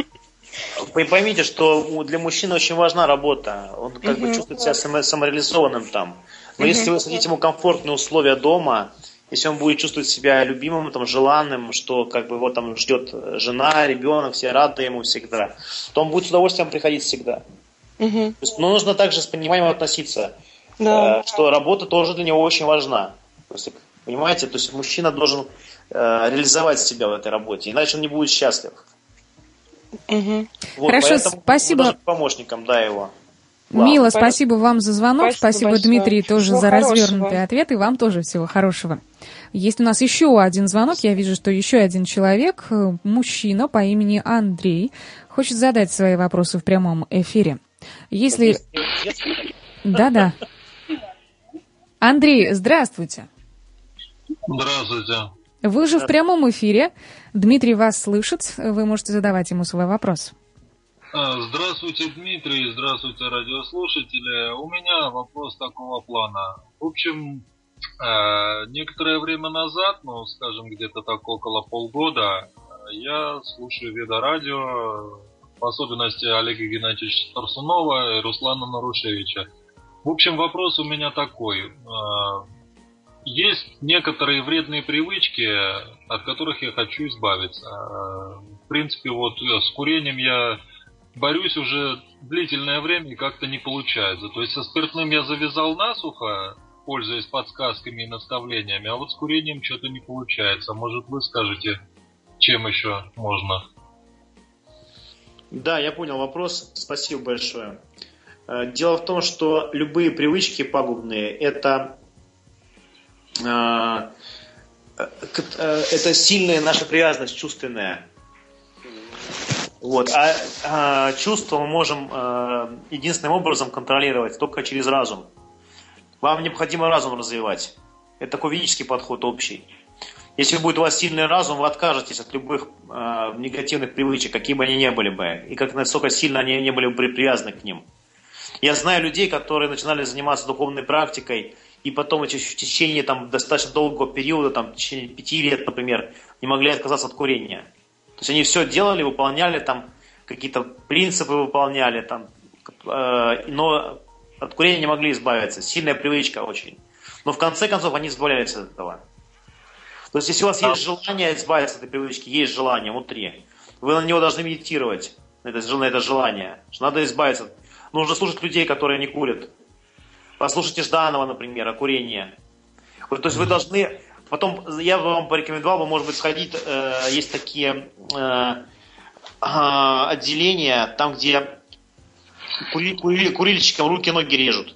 Вы поймите, что для мужчины очень важна работа. Он как бы чувствует себя самореализованным там. Но если вы создадите ему комфортные условия дома, если он будет чувствовать себя любимым, там, желанным, что как бы его там ждет жена, ребенок, все рады ему всегда, то он будет с удовольствием приходить всегда. Угу. То есть, но нужно также с пониманием относиться, да. э, что работа тоже для него очень важна. То есть, понимаете, то есть мужчина должен э, реализовать себя в этой работе, иначе он не будет счастлив. Угу. Вот, хорошо, спасибо. Даже помощникам, да, его. Мила, Ладно, спасибо вам за звонок, спасибо, спасибо Дмитрий, тоже всего за хорошего. Развернутый ответ, и вам тоже всего хорошего. Есть у нас еще один звонок, я вижу, что еще один человек, мужчина по имени Андрей, хочет задать свои вопросы в прямом эфире. Если... Да-да. Андрей, здравствуйте. Здравствуйте. Вы уже в прямом эфире. Дмитрий вас слышит. Вы можете задавать ему свой вопрос. Здравствуйте, Дмитрий. Здравствуйте, радиослушатели. У меня вопрос такого плана. В общем, некоторое время назад, ну, скажем, где-то так около полгода, я слушаю Веда-радио, в особенности Олега Геннадьевича Тарсунова и Руслана Нарушевича. В общем, вопрос у меня такой. Есть некоторые вредные привычки, от которых я хочу избавиться. В принципе, вот с курением я борюсь уже длительное время и как-то не получается. То есть со спиртным я завязал насухо, пользуясь подсказками и наставлениями, а вот с курением что-то не получается. Может, вы скажете, чем еще можно? Да, я понял вопрос. Спасибо большое. Дело в том, что любые привычки пагубные – это, это сильная наша привязанность чувственная. Вот. А, а чувства мы можем единственным образом контролировать только через разум. Вам необходимо разум развивать. Это такой ведический подход общий. Если будет у вас сильный разум, вы откажетесь от любых э, негативных привычек, какие бы они ни были бы, и как насколько сильно они не были бы привязаны к ним. Я знаю людей, которые начинали заниматься духовной практикой, и потом в течение там, достаточно долгого периода, там, в течение пяти лет, например, не могли отказаться от курения. То есть они все делали, выполняли, там, какие-то принципы выполняли, там, э, но от курения не могли избавиться. Сильная привычка очень. Но в конце концов они избавлялись от этого. То есть, если у вас есть желание избавиться от этой привычки, есть желание внутри, вы на него должны медитировать, на это, на это желание, что надо избавиться. Нужно слушать людей, которые не курят. Послушайте Жданова, например, о курении. Вот, то есть, вы должны... Потом, я бы вам порекомендовал, бы, может быть, сходить, э, есть такие э, э, отделения, там, где кури, кури, курильщикам руки и ноги режут.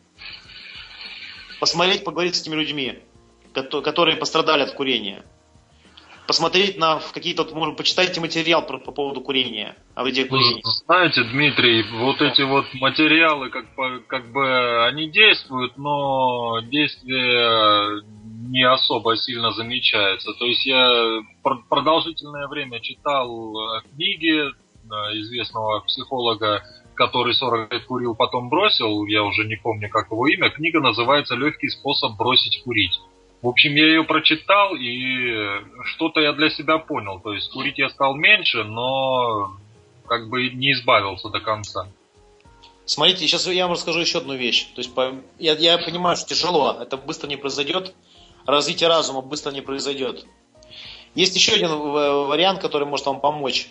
Посмотреть, поговорить с этими людьми, которые пострадали от курения. Посмотреть на какие-то, может, почитайте материал по, по поводу курения, о вреде курения. Знаете, Дмитрий, вот эти вот материалы, как, как бы, они действуют, но действие не особо сильно замечается. То есть я продолжительное время читал книги известного психолога, который сорок лет курил, потом бросил, я уже не помню, как его имя. Книга называется «Легкий способ бросить курить». В общем, я ее прочитал, и что-то я для себя понял. То есть курить я стал меньше, но как бы не избавился до конца. Смотрите, сейчас я вам расскажу еще одну вещь. То есть я, я понимаю, что тяжело, это быстро не произойдет. Развитие разума быстро не произойдет. Есть еще один вариант, который может вам помочь.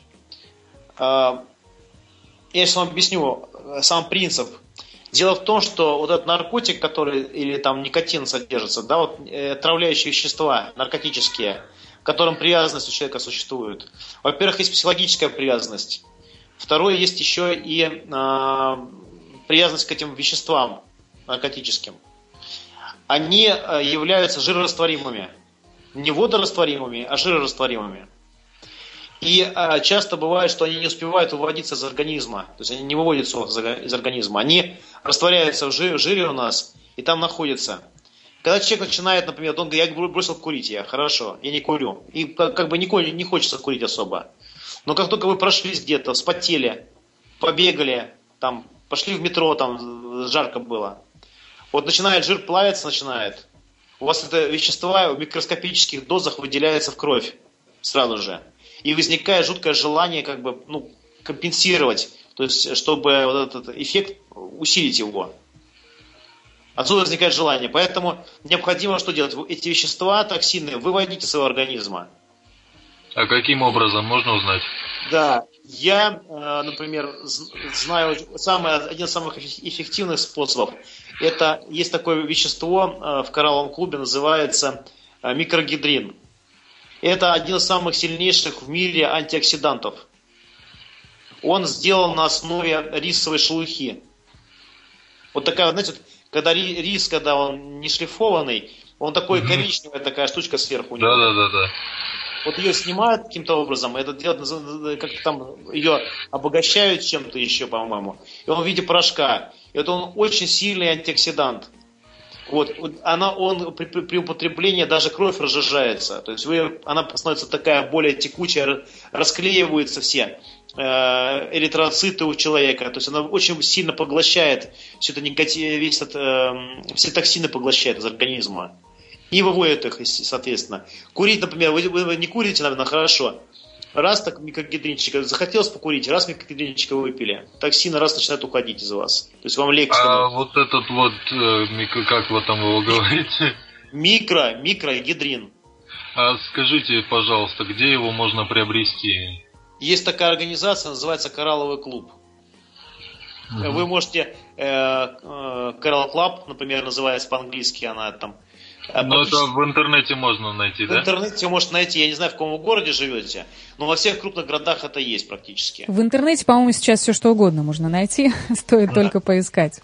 Я сейчас вам объясню сам принцип. Дело в том, что вот этот наркотик, который, или там никотин содержится, да, вот э, отравляющие вещества, наркотические, к которым привязанность у человека существует. Во-первых, есть психологическая привязанность. Второе, есть еще и э, привязанность к этим веществам наркотическим. Они э, являются жирорастворимыми. Не водорастворимыми, а жирорастворимыми. И а, часто бывает, что они не успевают выводиться из организма. То есть они не выводятся из организма. Они растворяются в жире, в жире у нас и там находятся. Когда человек начинает, например, он говорит, я бросил курить, я хорошо, я не курю. И как, как бы не, не хочется курить особо. Но как только вы прошлись где-то, вспотели, побегали, там, пошли в метро, там жарко было. Вот начинает жир плавиться, начинает. У вас это вещество в микроскопических дозах выделяется в кровь сразу же. И возникает жуткое желание как бы, ну, компенсировать, то есть чтобы вот этот эффект усилить его. Отсюда возникает желание. Поэтому необходимо что делать? Эти вещества токсины выводить из своего организма. А каким образом, можно узнать? Да, я, например, знаю самый, один из самых эффективных способов. Это есть такое вещество в коралловом клубе, называется микрогидрин. Это один из самых сильнейших в мире антиоксидантов. Он сделан на основе рисовой шелухи. Вот такая, знаете, когда рис, когда он не шлифованный, он такой mm-hmm. коричневая такая штучка сверху у него. Да, да, да, да. Вот ее снимают каким-то образом, это делают, как-то там ее обогащают чем-то еще, по-моему. И он в виде порошка. И вот он очень сильный антиоксидант. Вот, она, он при, при, при употреблении даже кровь разжижается. То есть вы, она становится такая более текучая, расклеиваются все э, эритроциты у человека. То есть она очень сильно поглощает все это негатив, весь этот, э, все токсины поглощает из организма. И выводит их, соответственно. Курить, например, вы, вы не курите, наверное, хорошо. Раз так микрогидринчика, захотелось покурить, раз микрогидринчика выпили, токсины раз начинают уходить из вас. То есть вам легче. А вот этот вот, э, как вы там его говорите? Микро, микрогидрин. А скажите, пожалуйста, где его можно приобрести? Есть такая организация, называется Коралловый клуб. Угу. Вы можете, э, э, Coral Club, например, называется по-английски, она там. Но это в интернете можно найти, в да? В интернете можно найти, я не знаю, в каком вы городе живете, но во всех крупных городах это есть практически. В интернете, по-моему, сейчас все что угодно можно найти, стоит да. только поискать.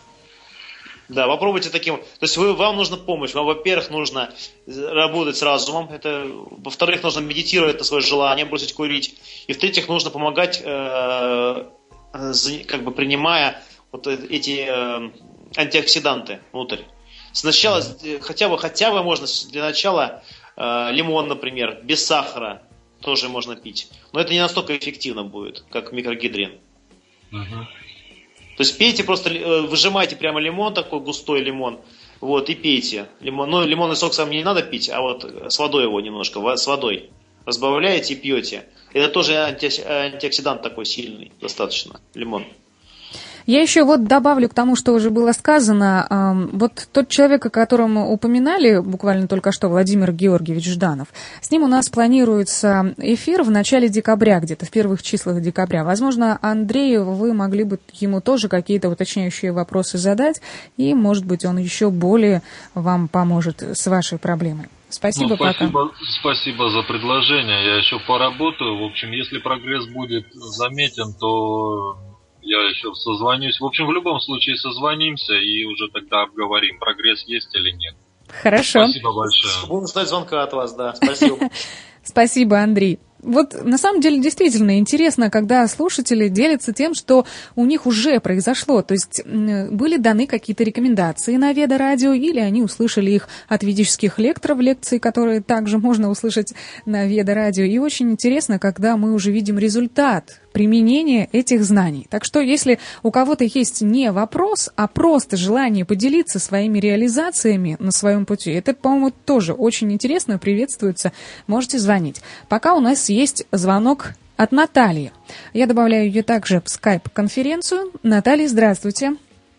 Да, попробуйте таким. То есть вы, вам нужна помощь. Вам, во-первых, нужно работать с разумом. Это, во-вторых, нужно медитировать на свое желание бросить курить. И в-третьих, нужно помогать, э, как бы принимая вот эти э, антиоксиданты внутрь. Сначала, хотя бы, хотя бы можно для начала э, лимон, например, без сахара тоже можно пить. Но это не настолько эффективно будет, как микрогидрин. Uh-huh. То есть пейте просто, э, выжимайте прямо лимон, такой густой лимон, вот, и пейте. Лимон, ну, лимонный сок сам не надо пить, а вот с водой его немножко, с водой разбавляете и пьете. Это тоже анти, антиоксидант такой сильный, достаточно, лимон. Я еще вот добавлю к тому, что уже было сказано. Вот тот человек, о котором упоминали буквально только что, Владимир Георгиевич Жданов, с ним у нас планируется эфир в начале декабря, где-то в первых числах декабря. Возможно, Андрею, вы могли бы ему тоже какие-то уточняющие вопросы задать, и, может быть, он еще более вам поможет с вашей проблемой. Спасибо, ну, спасибо, пока. Спасибо за предложение. Я еще поработаю. В общем, если прогресс будет заметен, то я еще созвонюсь. В общем, в любом случае созвонимся и уже тогда обговорим, прогресс есть или нет. Хорошо. Спасибо большое. Будем ждать звонка от вас, да. Спасибо. Спасибо, Андрей. Вот на самом деле действительно интересно, когда слушатели делятся тем, что у них уже произошло. То есть были даны какие-то рекомендации на Веда Радио, или они услышали их от ведических лекторов, лекции, которые также можно услышать на Веда Радио. И очень интересно, когда мы уже видим результат применения этих знаний. Так что если у кого-то есть не вопрос, а просто желание поделиться своими реализациями на своем пути, это, по-моему, тоже очень интересно, приветствуется. Можете звонить. Пока у нас есть звонок от Натальи. Я добавляю ее также в скайп-конференцию. Наталья, здравствуйте.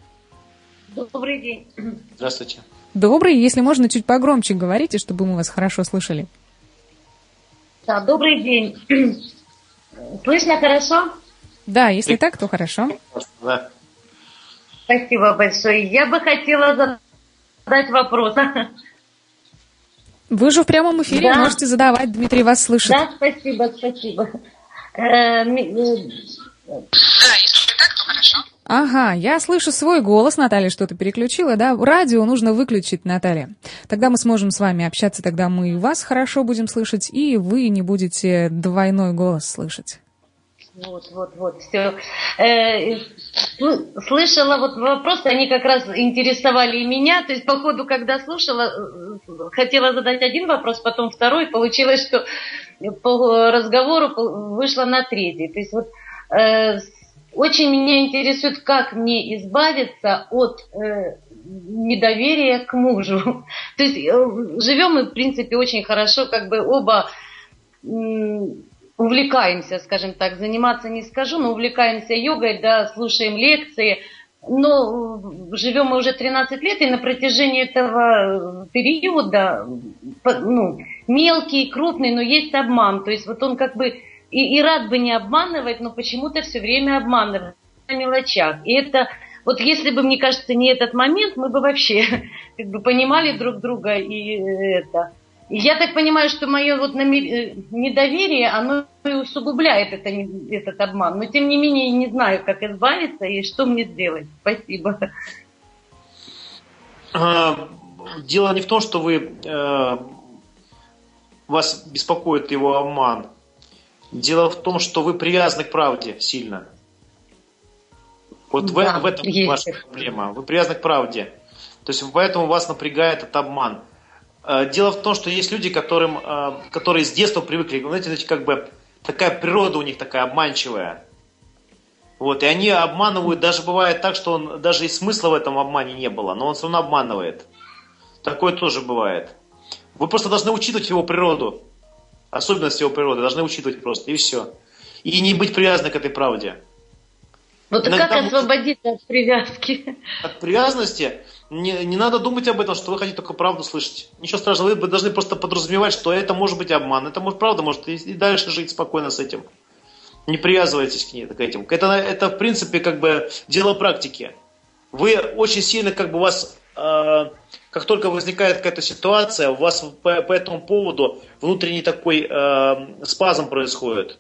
Добрый день. Здравствуйте. Добрый. Если можно, чуть погромче говорите, чтобы мы вас хорошо слышали. Да, добрый день. Слышно хорошо? Да, если так, то хорошо. Да. Спасибо большое. Я бы хотела задать вопрос. Вы же в прямом эфире, да. можете задавать, Дмитрий вас слышит. Да, спасибо, спасибо. Да, если так, то хорошо. Ага, я слышу свой голос, Наталья что-то переключила, да? Радио нужно выключить, Наталья. Тогда мы сможем с вами общаться, тогда мы и вас хорошо будем слышать, и вы не будете двойной голос слышать. Вот, вот, вот, все. Э, слышала вот вопросы, они как раз интересовали и меня. То есть, по ходу, когда слушала, хотела задать один вопрос, потом второй. Получилось, что по разговору вышла на третий. То есть, вот э, очень меня интересует, как мне избавиться от э, недоверия к мужу. То есть, э, живем мы, в принципе, очень хорошо, как бы оба... М- увлекаемся, скажем так, заниматься не скажу, но увлекаемся йогой, да, слушаем лекции, но живем мы уже тринадцать лет, и на протяжении этого периода, ну, мелкий, крупный, но есть обман, то есть вот он как бы и, и рад бы не обманывать, но почему-то все время обманывает на мелочах, и это, вот если бы, мне кажется, не этот момент, мы бы вообще как бы понимали друг друга, и это... Я так понимаю, что мое вот недоверие, оно и усугубляет это, этот обман. Но тем не менее, не знаю, как избавиться и что мне сделать. Спасибо. Дело не в том, что вы, вас беспокоит его обман. Дело в том, что вы привязаны к правде сильно. Вот Да, в, в этом есть. ваша проблема. Вы привязаны к правде. То есть поэтому вас напрягает этот обман. Дело в том, что есть люди, которым, которые с детства привыкли, знаете, знаете, как бы такая природа у них такая обманчивая. Вот, и они обманывают, даже бывает так, что он, даже и смысла в этом обмане не было, но он все равно обманывает. Такое тоже бывает. Вы просто должны учитывать его природу, особенности его природы, должны учитывать просто, и все. И не быть привязаны к этой правде. Вот Иногда как освободиться от привязки? От привязанности не, не надо думать об этом, что вы хотите только правду слышать. Ничего страшного, вы должны просто подразумевать, что это может быть обман, это может правда, может и, и дальше жить спокойно с этим. Не привязывайтесь к, ней, к этим. Это, это в принципе как бы дело практики. Вы очень сильно как бы у вас, э, как только возникает какая-то ситуация, у вас по, по этому поводу внутренний такой э, спазм происходит.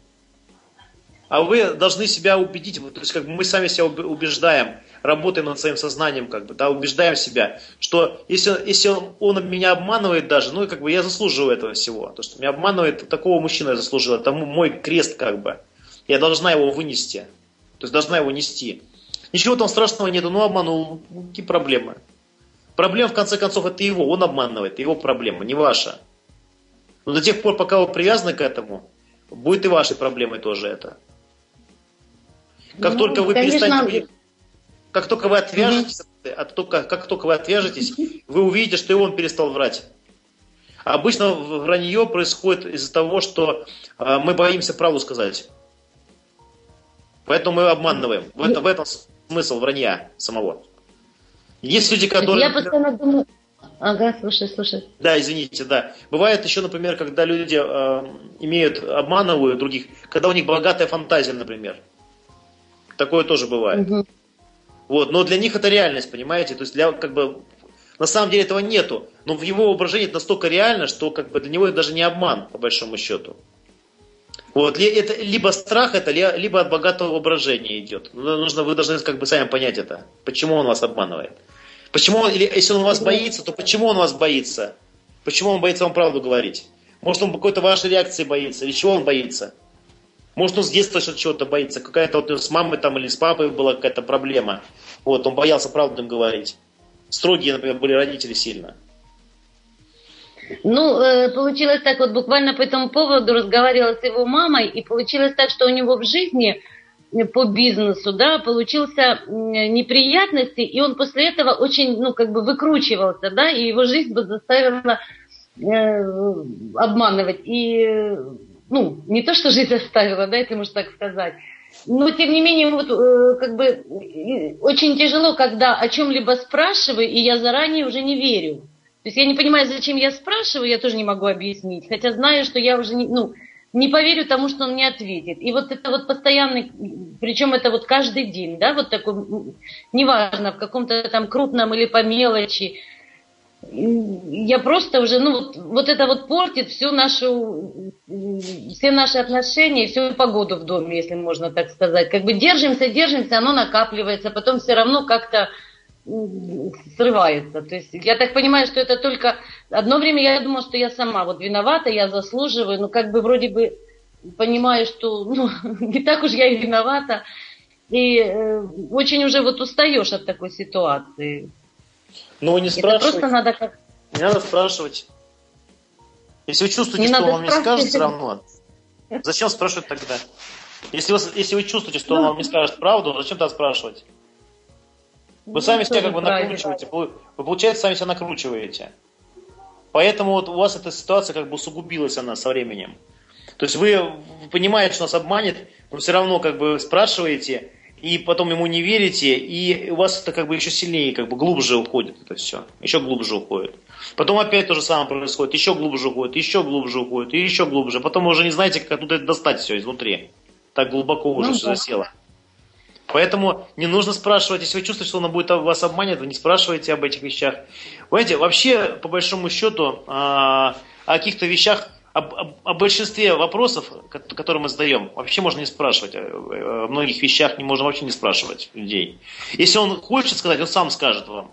А вы должны себя убедить, то есть как бы мы сами себя убеждаем, работаем над своим сознанием, как бы, да, убеждаем себя, что если, если он, он меня обманывает даже, ну как бы я заслуживаю этого всего. То, что меня обманывает, такого мужчину я заслужила, это мой крест как бы. Я должна его вынести, то есть должна его нести. Ничего там страшного нету, ну обманул, какие проблемы. Проблема в конце концов это его, он обманывает, его проблема, не ваша. Но до тех пор, пока вы привязаны к этому, будет и вашей проблемой тоже это. Как ну, только вы конечно... перестанете, как только вы отвяжетесь, mm-hmm. от, только, как только вы отвяжетесь, вы увидите, что и он перестал врать. Обычно вранье происходит из-за того, что э, мы боимся правду сказать. Поэтому мы обманываем. В, это, в этом смысл вранья самого. Есть люди, которые... Я постоянно думаю... Ага, слушай, слушай. Да, извините, да. Бывает еще, например, когда люди э, имеют, обманывают других, когда у них богатая фантазия, например. Такое тоже бывает. Угу. Вот, но для них это реальность, понимаете? То есть для, как бы, на самом деле этого нету. Но в его воображении это настолько реально, что как бы для него это даже не обман, по большому счету. Вот, это либо страх это, либо от богатого воображения идет. Нужно, вы должны как бы сами понять это. Почему он вас обманывает? Почему он, или если он вас боится, то почему он вас боится? Почему он боится вам правду говорить? Может, он какой-то вашей реакции боится, или чего он боится? Может, он с детства чего-то боится, какая-то вот с мамой там или с папой была какая-то проблема. Вот, он боялся правду им говорить. Строгие, например, были родители сильно. Ну, э, получилось так, вот буквально по этому поводу разговаривала с его мамой, и получилось так, что у него в жизни по бизнесу, да, получился неприятности, и он после этого очень, ну, как бы выкручивался, да, и его жизнь бы заставила э, обманывать. И ну, не то, что жизнь оставила, да, если можно так сказать, но, тем не менее, вот, э, как бы, э, очень тяжело, когда о чем-либо спрашиваю, и я заранее уже не верю. То есть я не понимаю, зачем я спрашиваю, я тоже не могу объяснить, хотя знаю, что я уже не, ну, не поверю тому, что он мне ответит. И вот это вот постоянный, причем это вот каждый день, да, вот такой, неважно, в каком-то там крупном или по мелочи, я просто уже, ну, вот, вот это вот портит всю нашу, все наши отношения, всю погоду в доме, если можно так сказать. Как бы держимся, держимся, оно накапливается, потом все равно как-то срывается. То есть я так понимаю, что это только... Одно время я думала, что я сама вот виновата, я заслуживаю, но как бы вроде бы понимаю, что ну, не так уж я и виновата. И э, очень уже вот устаешь от такой ситуации. Ну, не спрашивайте. Это просто надо как... Не надо спрашивать. Если вы чувствуете, не что он вам не скажет, все равно. Зачем спрашивать тогда? Если вы, если вы чувствуете, что ну, он вам не скажет правду, зачем тогда спрашивать? Вы сами себя как бы накручиваете. Вы, вы, получается, сами себя накручиваете. Поэтому вот у вас эта ситуация как бы усугубилась она со временем. То есть вы, вы понимаете, что нас обманет, но все равно как бы спрашиваете, и потом ему не верите, и у вас это как бы еще сильнее, как бы глубже уходит это все. Еще глубже уходит. Потом опять то же самое происходит, еще глубже уходит, еще глубже уходит, и еще глубже. Потом вы уже не знаете, как оттуда достать все изнутри. Так глубоко уже ну, все да. засело. Поэтому не нужно спрашивать, если вы чувствуете, что он будет вас обманет, вы не спрашиваете об этих вещах. Понимаете, вообще, по большому счету, о каких-то вещах, об, об, о большинстве вопросов, которые мы задаем, вообще можно не спрашивать. О многих вещах не можно вообще не спрашивать людей. Если он хочет сказать, он сам скажет вам.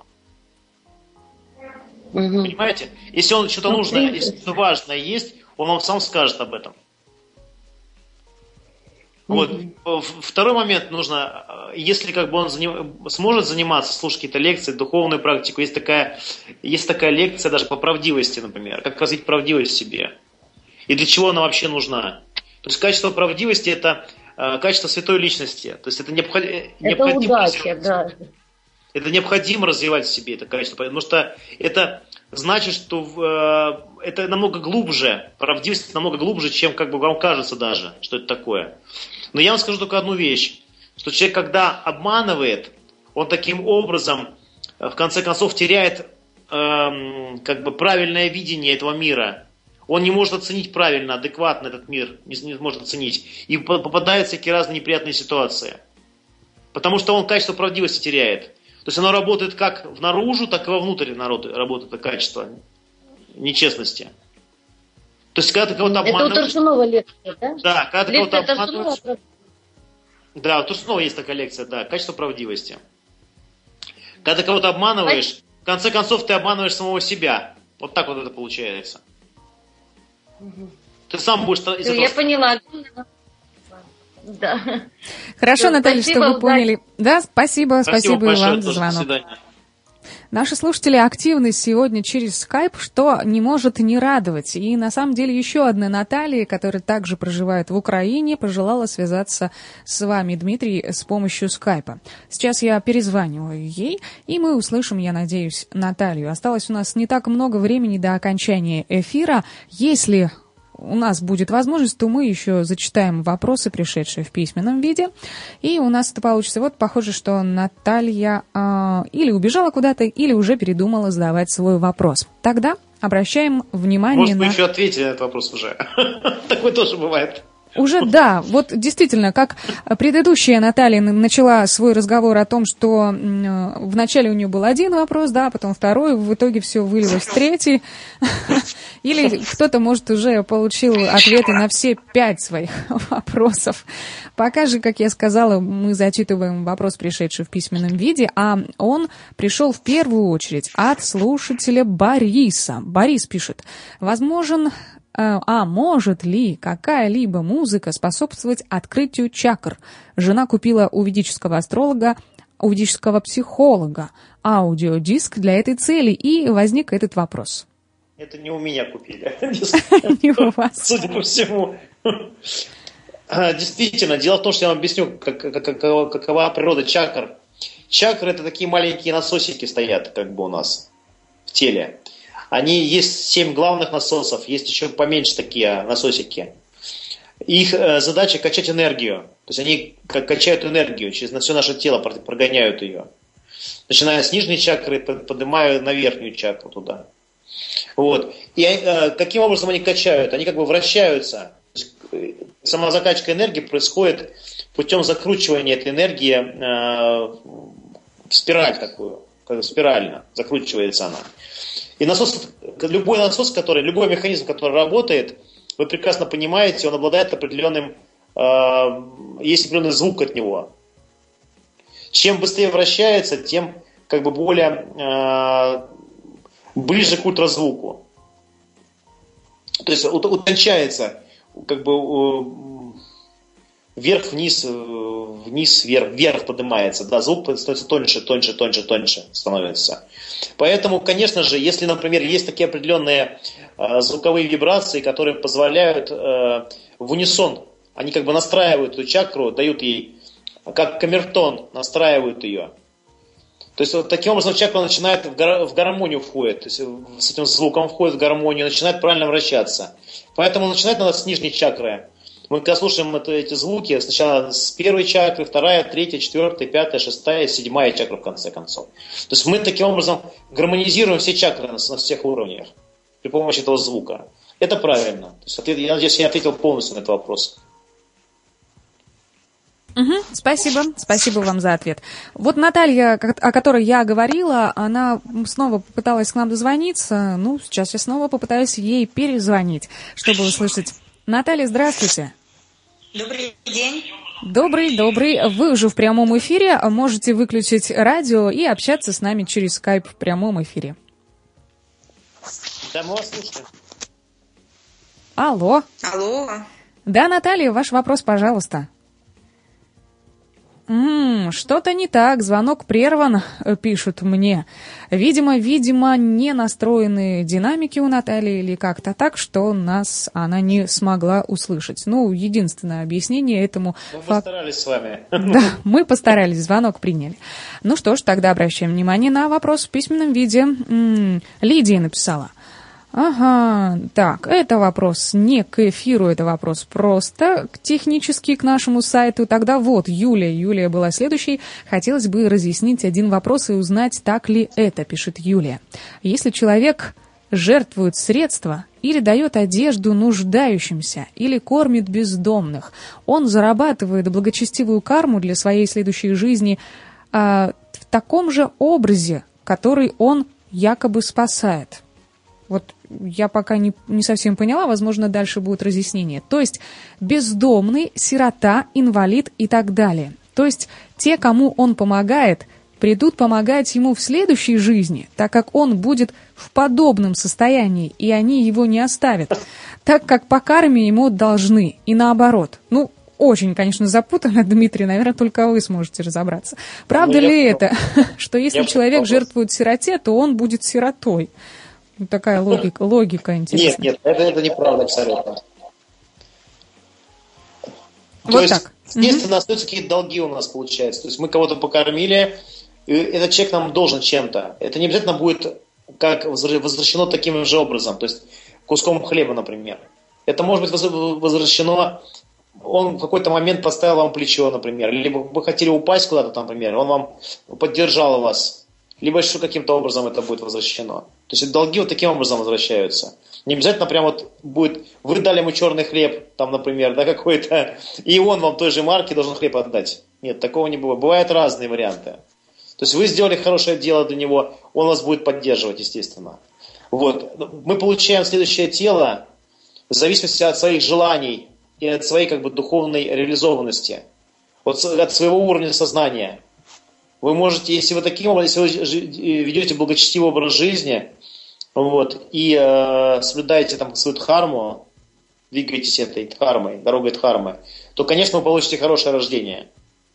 Угу. Понимаете? Если он что-то ну, нужное, если что-то важное есть, он вам сам скажет об этом. Вот. Mm-hmm. Второй момент нужно, если как бы он заним, сможет заниматься, слушать какие-то лекции, духовную практику, есть такая, есть такая лекция даже по правдивости, например, как развить правдивость в себе. И для чего она вообще нужна. То есть качество правдивости – это э, качество святой личности. То есть это, необход... это необходимо удача, да. Это необходимо развивать в себе это качество, потому что это значит, что э, это намного глубже, правдивость намного глубже, чем как бы вам кажется даже, что это такое. Но я вам скажу только одну вещь, что человек, когда обманывает, он таким образом, в конце концов, теряет э, как бы правильное видение этого мира. Он не может оценить правильно, адекватно этот мир, не, не может оценить. И попадает в всякие разные неприятные ситуации. Потому что он качество правдивости теряет. То есть оно работает как внаружи, так и вовнутрь работает это качество нечестности. То есть, когда ты кого-то обманываешь... Это у Турсунова лекция, да? Да, когда ты лекция кого-то обманываешь... Турсунова... Да, у Турсунова есть такая лекция, да, качество правдивости. Когда ты кого-то обманываешь, в конце концов ты обманываешь самого себя. Вот так вот это получается. Угу. Ты сам будешь... Из этого... Я поняла. Да. Хорошо, Наталья, что вы поняли. Да, спасибо, спасибо, спасибо и вам за звонок. До Наши слушатели активны сегодня через скайп, что не может не радовать. И на самом деле еще одна Наталья, которая также проживает в Украине, пожелала связаться с вами, Дмитрий, с помощью скайпа. Сейчас я перезваниваю ей, и мы услышим, я надеюсь, Наталью. Осталось у нас не так много времени до окончания эфира. Если у нас будет возможность, то мы еще зачитаем вопросы, пришедшие в письменном виде. И у нас это получится. Вот похоже, что Наталья э, или убежала куда-то, или уже передумала задавать свой вопрос. Тогда обращаем внимание Может, на... Может, вы еще ответили на этот вопрос уже. Такое тоже бывает. Уже, да, вот действительно, как предыдущая Наталья начала свой разговор о том, что вначале у нее был один вопрос, да, потом второй, в итоге все вылилось в третий. Или кто-то, может, уже получил ответы на все пять своих вопросов. Пока же, как я сказала, мы зачитываем вопрос, пришедший в письменном виде, а он пришел в первую очередь от слушателя Бориса. Борис пишет: возможен... А может ли какая-либо музыка способствовать открытию чакр? Жена купила у ведического астролога, у ведического психолога аудиодиск для этой цели, и возник этот вопрос. Это не у меня купили. Не у вас. Судя по всему. Действительно, дело в том, что я вам объясню, какова природа чакр. Чакры – это такие маленькие насосики стоят, как бы у нас в теле. Они есть семь главных насосов, есть еще поменьше такие насосики. Их э, задача качать энергию. То есть они как качают энергию, через на все наше тело прогоняют ее. Начиная с нижней чакры, поднимая на верхнюю чакру туда. Вот. И э, каким образом они качают? Они как бы вращаются. Сама закачка энергии происходит путем закручивания этой энергии э, в спираль такую, как спирально закручивается она. И насос, любой насос, который, любой механизм, который работает, вы прекрасно понимаете, он обладает определенным, э, есть определенный звук от него. Чем быстрее вращается, тем как бы более э, ближе к ультразвуку. То есть утончается, как бы э, вверх-вниз, вниз-вверх, вверх поднимается, да, звук становится тоньше, тоньше, тоньше, тоньше становится. Поэтому, конечно же, если, например, есть такие определенные э, звуковые вибрации, которые позволяют э, в унисон, они как бы настраивают эту чакру, дают ей, как камертон, настраивают ее. То есть вот таким образом чакра начинает в, гар- в гармонию входит, то есть с этим звуком входит в гармонию, начинает правильно вращаться. Поэтому начинать надо с нижней чакры. Мы когда слушаем это, эти звуки, сначала с первой чакры, вторая, третья, четвертая, пятая, шестая, седьмая чакра в конце концов. То есть мы таким образом гармонизируем все чакры на, на всех уровнях при помощи этого звука. Это правильно. То есть, ответ, я надеюсь, я ответил полностью на этот вопрос. Угу, спасибо, спасибо вам за ответ. Вот Наталья, о которой я говорила, она снова попыталась к нам дозвониться. Ну, сейчас я снова попытаюсь ей перезвонить, чтобы услышать. Наталья, здравствуйте. Добрый день. Добрый, добрый. Вы уже в прямом эфире. Можете выключить радио и общаться с нами через скайп в прямом эфире. Да, мы вас слушаем. Алло. Алло. Да, Наталья, ваш вопрос, пожалуйста. М-м, что-то не так, звонок прерван, пишут мне. Видимо, видимо, не настроены динамики у Натальи или как-то так, что нас она не смогла услышать. Ну, единственное объяснение этому... Мы фак... постарались с вами. Да, мы постарались, звонок приняли. Ну что ж, тогда обращаем внимание на вопрос в письменном виде. М-м, Лидия написала. Ага, так, это вопрос не к эфиру, это вопрос просто технически к нашему сайту. Тогда вот, Юлия, Юлия была следующей. Хотелось бы разъяснить один вопрос и узнать, так ли это, пишет Юлия. Если человек жертвует средства или дает одежду нуждающимся, или кормит бездомных, он зарабатывает благочестивую карму для своей следующей жизни а, в таком же образе, который он якобы спасает. Вот я пока не, не совсем поняла, возможно, дальше будет разъяснение. То есть бездомный, сирота, инвалид и так далее. То есть те, кому он помогает, придут помогать ему в следующей жизни, так как он будет в подобном состоянии, и они его не оставят, так как по карме ему должны, и наоборот. Ну, очень, конечно, запутанно, Дмитрий, наверное, только вы сможете разобраться. Правда ну, ли я... это, что если я человек вопрос. жертвует сироте, то он будет сиротой? Такая логика, логика интересная. Нет, нет, это, это неправда абсолютно. Вот То есть, так. естественно, остаются какие-то долги у нас, получается. То есть мы кого-то покормили, и этот человек нам должен чем-то. Это не обязательно будет как возвращено таким же образом, то есть куском хлеба, например. Это может быть возвращено, он в какой-то момент поставил вам плечо, например, либо вы хотели упасть куда-то, например, он вам поддержал вас. Либо еще каким-то образом это будет возвращено. То есть долги вот таким образом возвращаются. Не обязательно прям вот будет, вы дали ему черный хлеб, там, например, да, какой-то, и он вам той же марки должен хлеб отдать. Нет, такого не бывает. Бывают разные варианты. То есть вы сделали хорошее дело для него, он вас будет поддерживать, естественно. Вот. Мы получаем следующее тело в зависимости от своих желаний и от своей как бы духовной реализованности. Вот от своего уровня сознания. Вы можете, если вы таким образом, если вы ведете благочестивый образ жизни, вот, и э, соблюдаете там свою дхарму, двигаетесь этой дхармой, дорогой дхармы, то, конечно, вы получите хорошее рождение.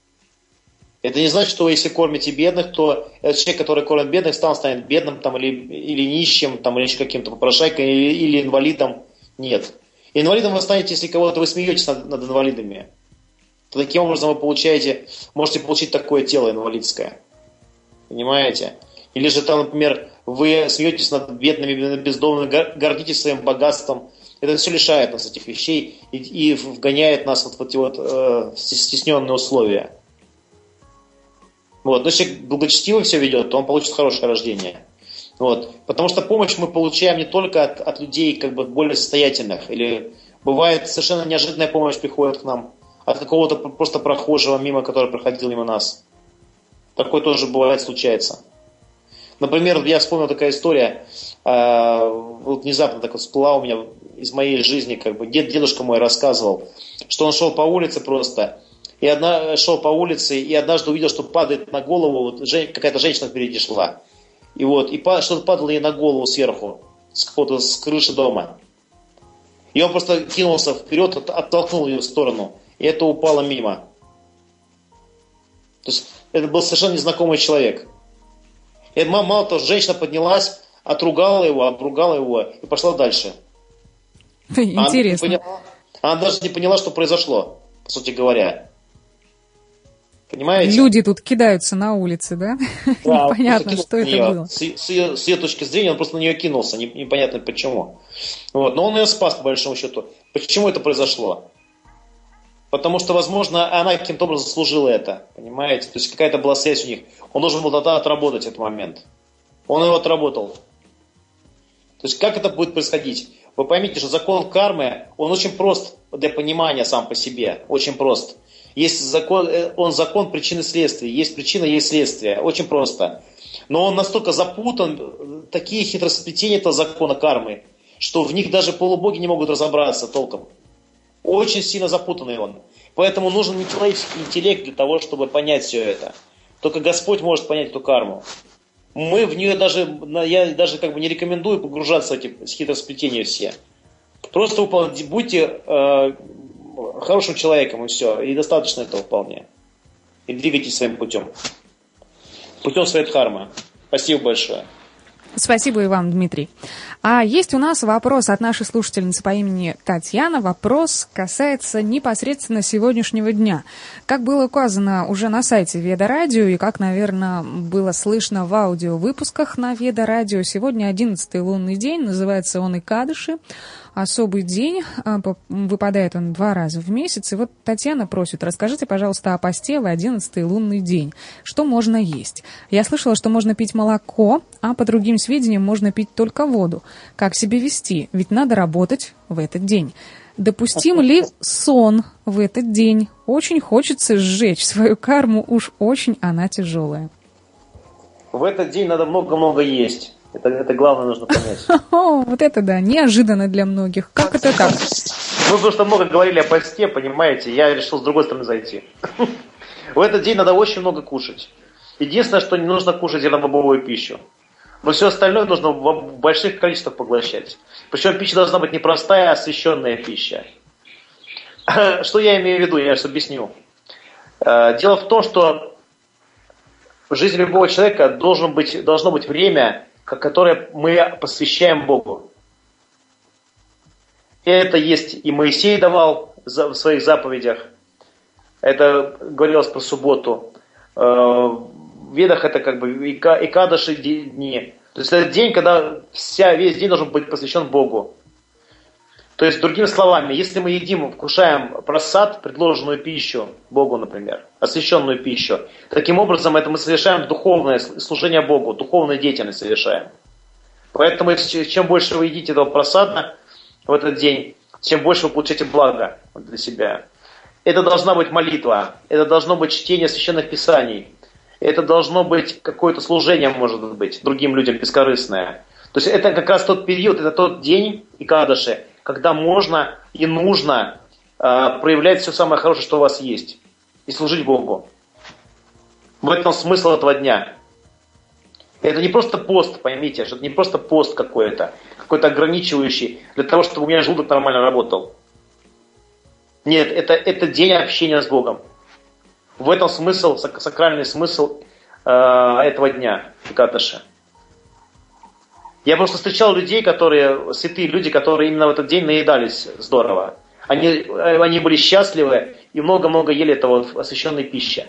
Это не значит, что если кормите бедных, то этот человек, который кормит бедных, сам станет бедным там, или, или нищим, там, или еще каким-то попрошайкой, или, или инвалидом. Нет. Инвалидом вы станете, если кого-то вы смеетесь над, над инвалидами. То таким образом вы получаете, можете получить такое тело инвалидское. Понимаете? Или же там, например, вы смеетесь над бедными, над бездомными, гордитесь своим богатством. Это все лишает нас этих вещей и, и вгоняет нас вот в эти вот э, стесненные условия. Вот. Но если человек благочестиво все ведет, то он получит хорошее рождение. Вот. Потому что помощь мы получаем не только от, от людей как бы более состоятельных. Или бывает совершенно неожиданная помощь приходит к нам от какого-то просто прохожего мимо, который проходил мимо нас. Такое тоже бывает, случается. Например, я вспомнил такая история, э, вот внезапно так вот всплыла у меня из моей жизни, как бы дед, дедушка мой рассказывал, что он шел по улице просто, и одна, шел по улице, и однажды увидел, что падает на голову, вот, жен, какая-то женщина впереди шла, и вот, и па, что-то падало ей на голову сверху, с какого-то, с крыши дома. И он просто кинулся вперед, от, оттолкнул ее в сторону, и это упало мимо. То есть это был совершенно незнакомый человек. И мало того, женщина поднялась, отругала его, обругала его и пошла дальше. Интересно. Она, поняла, она даже не поняла, что произошло, по сути говоря. Понимаете? Люди тут кидаются на улице, да? Да, непонятно, что это нее. было. С, с, ее, с ее точки зрения он просто на нее кинулся, не, непонятно почему. Вот. Но он ее спас, по большому счету. Почему это произошло? Потому что, возможно, она каким-то образом заслужила это. Понимаете? То есть какая-то была связь у них. Он должен был тогда отработать этот момент. Он его отработал. То есть как это будет происходить? Вы поймите, что закон кармы, он очень прост для понимания сам по себе. Очень прост. Есть закон, он закон причины следствия. Есть причина, есть следствие. Очень просто. Но он настолько запутан, такие хитросплетения этого закона кармы, что в них даже полубоги не могут разобраться толком. Очень сильно запутанный он. Поэтому нужен нечеловеческий интеллект для того, чтобы понять все это. Только Господь может понять эту карму. Мы в нее даже, я даже как бы не рекомендую погружаться в эти хитросплетения все. Просто будьте э, хорошим человеком и все. И достаточно этого вполне. и двигайтесь своим путем. Путем Свет-Дхармы. Спасибо большое. Спасибо и вам, Дмитрий. А есть у нас вопрос от нашей слушательницы по имени Татьяна. Вопрос касается непосредственно сегодняшнего дня. Как было указано уже на сайте Веда Радио и как, наверное, было слышно в аудиовыпусках на Веда Радио, сегодня одиннадцатый лунный день, называется он Экадаши. Особый день, выпадает он два раза в месяц. И вот Татьяна просит, расскажите, пожалуйста, о посте в одиннадцатый лунный день. Что можно есть? Я слышала, что можно пить молоко, а по другим сведениям можно пить только воду. Как себя вести? Ведь надо работать в этот день. Допустим ли сон в этот день? Очень хочется сжечь свою карму, уж очень она тяжелая. В этот день надо много-много есть. Это, это главное нужно понять. О, вот это да, неожиданно для многих. Как это так? Мы просто много говорили о посте, понимаете, я решил с другой стороны зайти. В этот день надо очень много кушать. Единственное, что не нужно кушать зернобобовую пищу. Но все остальное нужно в больших количествах поглощать. Причем пища должна быть не простая, а освященная пища. Что я имею в виду, я сейчас объясню. Дело в том, что в жизни любого человека должен быть, должно быть время, которое мы посвящаем Богу. Это есть и Моисей давал в своих заповедях. Это говорилось про субботу. В Ведах это как бы Экадаши дни. То есть это день, когда вся, весь день должен быть посвящен Богу. То есть, другими словами, если мы едим, вкушаем прасад, предложенную пищу Богу, например, освященную пищу, таким образом это мы совершаем духовное служение Богу, духовную деятельность совершаем. Поэтому чем больше вы едите этого прасада в этот день, тем больше вы получаете блага для себя. Это должна быть молитва, это должно быть чтение священных писаний, это должно быть какое-то служение, может быть, другим людям бескорыстное. То есть это как раз тот период, это тот день Экадаши, когда можно и нужно э, проявлять все самое хорошее, что у вас есть, и служить Богу. В этом смысл этого дня. Это не просто пост, поймите, что это не просто пост какой-то, какой-то ограничивающий, для того, чтобы у меня желудок нормально работал. Нет, это, это день общения с Богом. В этом смысл, сакральный смысл э, этого дня, Экадаши. Я просто встречал людей, которые, святые люди, которые именно в этот день наедались здорово. Они, они были счастливы и много-много ели этого освященной пищи.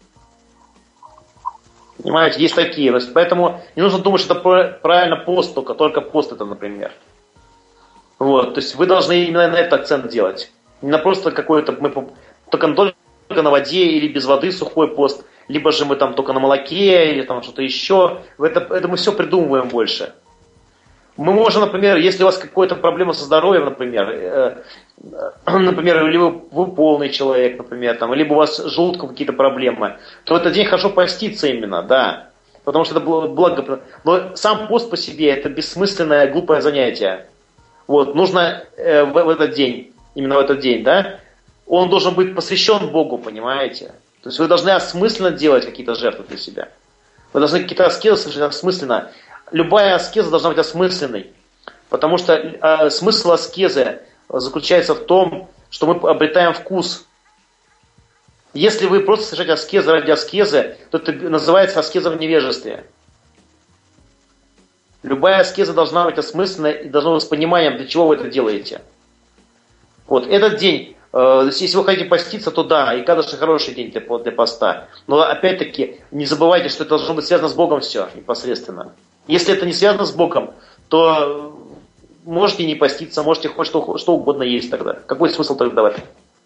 Понимаете, есть такие. Поэтому не нужно думать, что это правильно пост, только, только пост это, например. Вот, то есть вы должны именно на этот акцент делать. Не на просто какой-то, мы только, только на воде или без воды сухой пост, либо же мы там только на молоке или там что-то еще. Это, это мы все придумываем больше. Мы можем, например, если у вас какая-то проблема со здоровьем, например, э, э, например, либо вы полный человек, например, там, либо у вас с желудком какие-то проблемы, то в этот день хорошо поститься именно, да, потому что это благо. Но сам пост по себе это бессмысленное, глупое занятие. Вот, нужно э, в, в этот день, именно в этот день, да, он должен быть посвящен Богу, понимаете? То есть вы должны осмысленно делать какие-то жертвы для себя. Вы должны какие-то аскезы совершить осмысленно. Любая аскеза должна быть осмысленной, потому что э, смысл аскезы заключается в том, что мы обретаем вкус. Если вы просто совершаете аскезы ради аскезы, то это называется аскеза в невежестве. Любая аскеза должна быть осмысленной и должна быть с пониманием, для чего вы это делаете. Вот этот день, э, если вы хотите поститься, то да, Экадаши хороший день для, для поста. Но опять-таки не забывайте, что это должно быть связано с Богом все непосредственно. Если это не связано с Богом, то можете не поститься, можете хоть что, что угодно есть тогда. Какой смысл тогда в этом?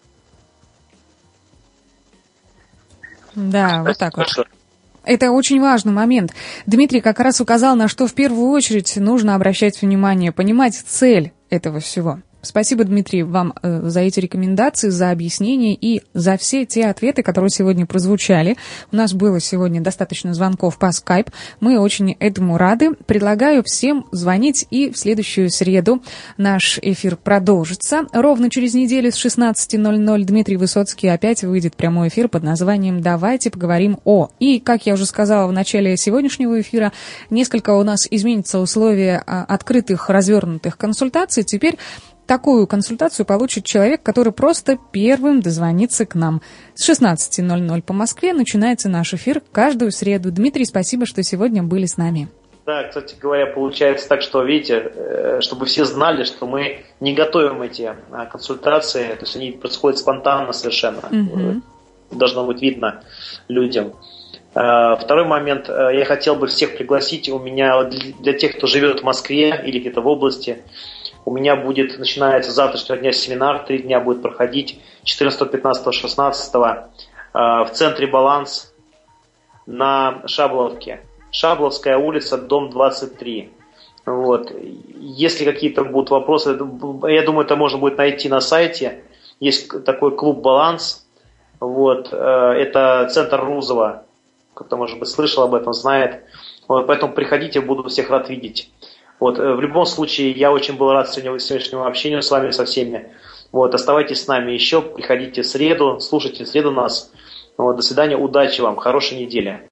Да, вот так вот. Это очень важный момент. Дмитрий как раз указал, на что в первую очередь нужно обращать внимание, понимать цель этого всего. Спасибо, Дмитрий, вам э, за эти рекомендации, за объяснения и за все те ответы, которые сегодня прозвучали. У нас было сегодня достаточно звонков по скайп. Мы очень этому рады. Предлагаю всем звонить, и в следующую среду наш эфир продолжится. Ровно через неделю с шестнадцати ноль-ноль Дмитрий Высоцкий опять выйдет в прямой эфир под названием «Давайте поговорим о». И, как я уже сказала в начале сегодняшнего эфира, несколько у нас изменится условия открытых, развернутых консультаций. Теперь такую консультацию получит человек, который просто первым дозвонится к нам. С шестнадцати ноль-ноль по Москве начинается наш эфир каждую среду. Дмитрий, спасибо, что сегодня были с нами. Да, кстати говоря, получается так, что, видите, чтобы все знали, что мы не готовим эти консультации, то есть они происходят спонтанно совершенно. Mm-hmm. Должно быть видно людям. Второй момент. Я хотел бы всех пригласить. У меня, для тех, кто живет в Москве или где-то в области, у меня будет, начинается с завтрашнего дня семинар, три дня будет проходить, четырнадцатого, пятнадцатого, шестнадцатого в центре «Баланс» на Шабловке. Шабловская улица, дом двадцать три. Вот. Если какие-то будут вопросы, я думаю, это можно будет найти на сайте. Есть такой клуб «Баланс». Вот. Это центр Рузова. Кто-то, может быть, слышал об этом, знает. Вот. Поэтому приходите, буду всех рад видеть. Вот. В любом случае, я очень был рад сегодняшнему общению с вами, со всеми. Вот. Оставайтесь с нами еще, приходите в среду, слушайте в среду нас. Вот. До свидания, удачи вам, хорошей недели.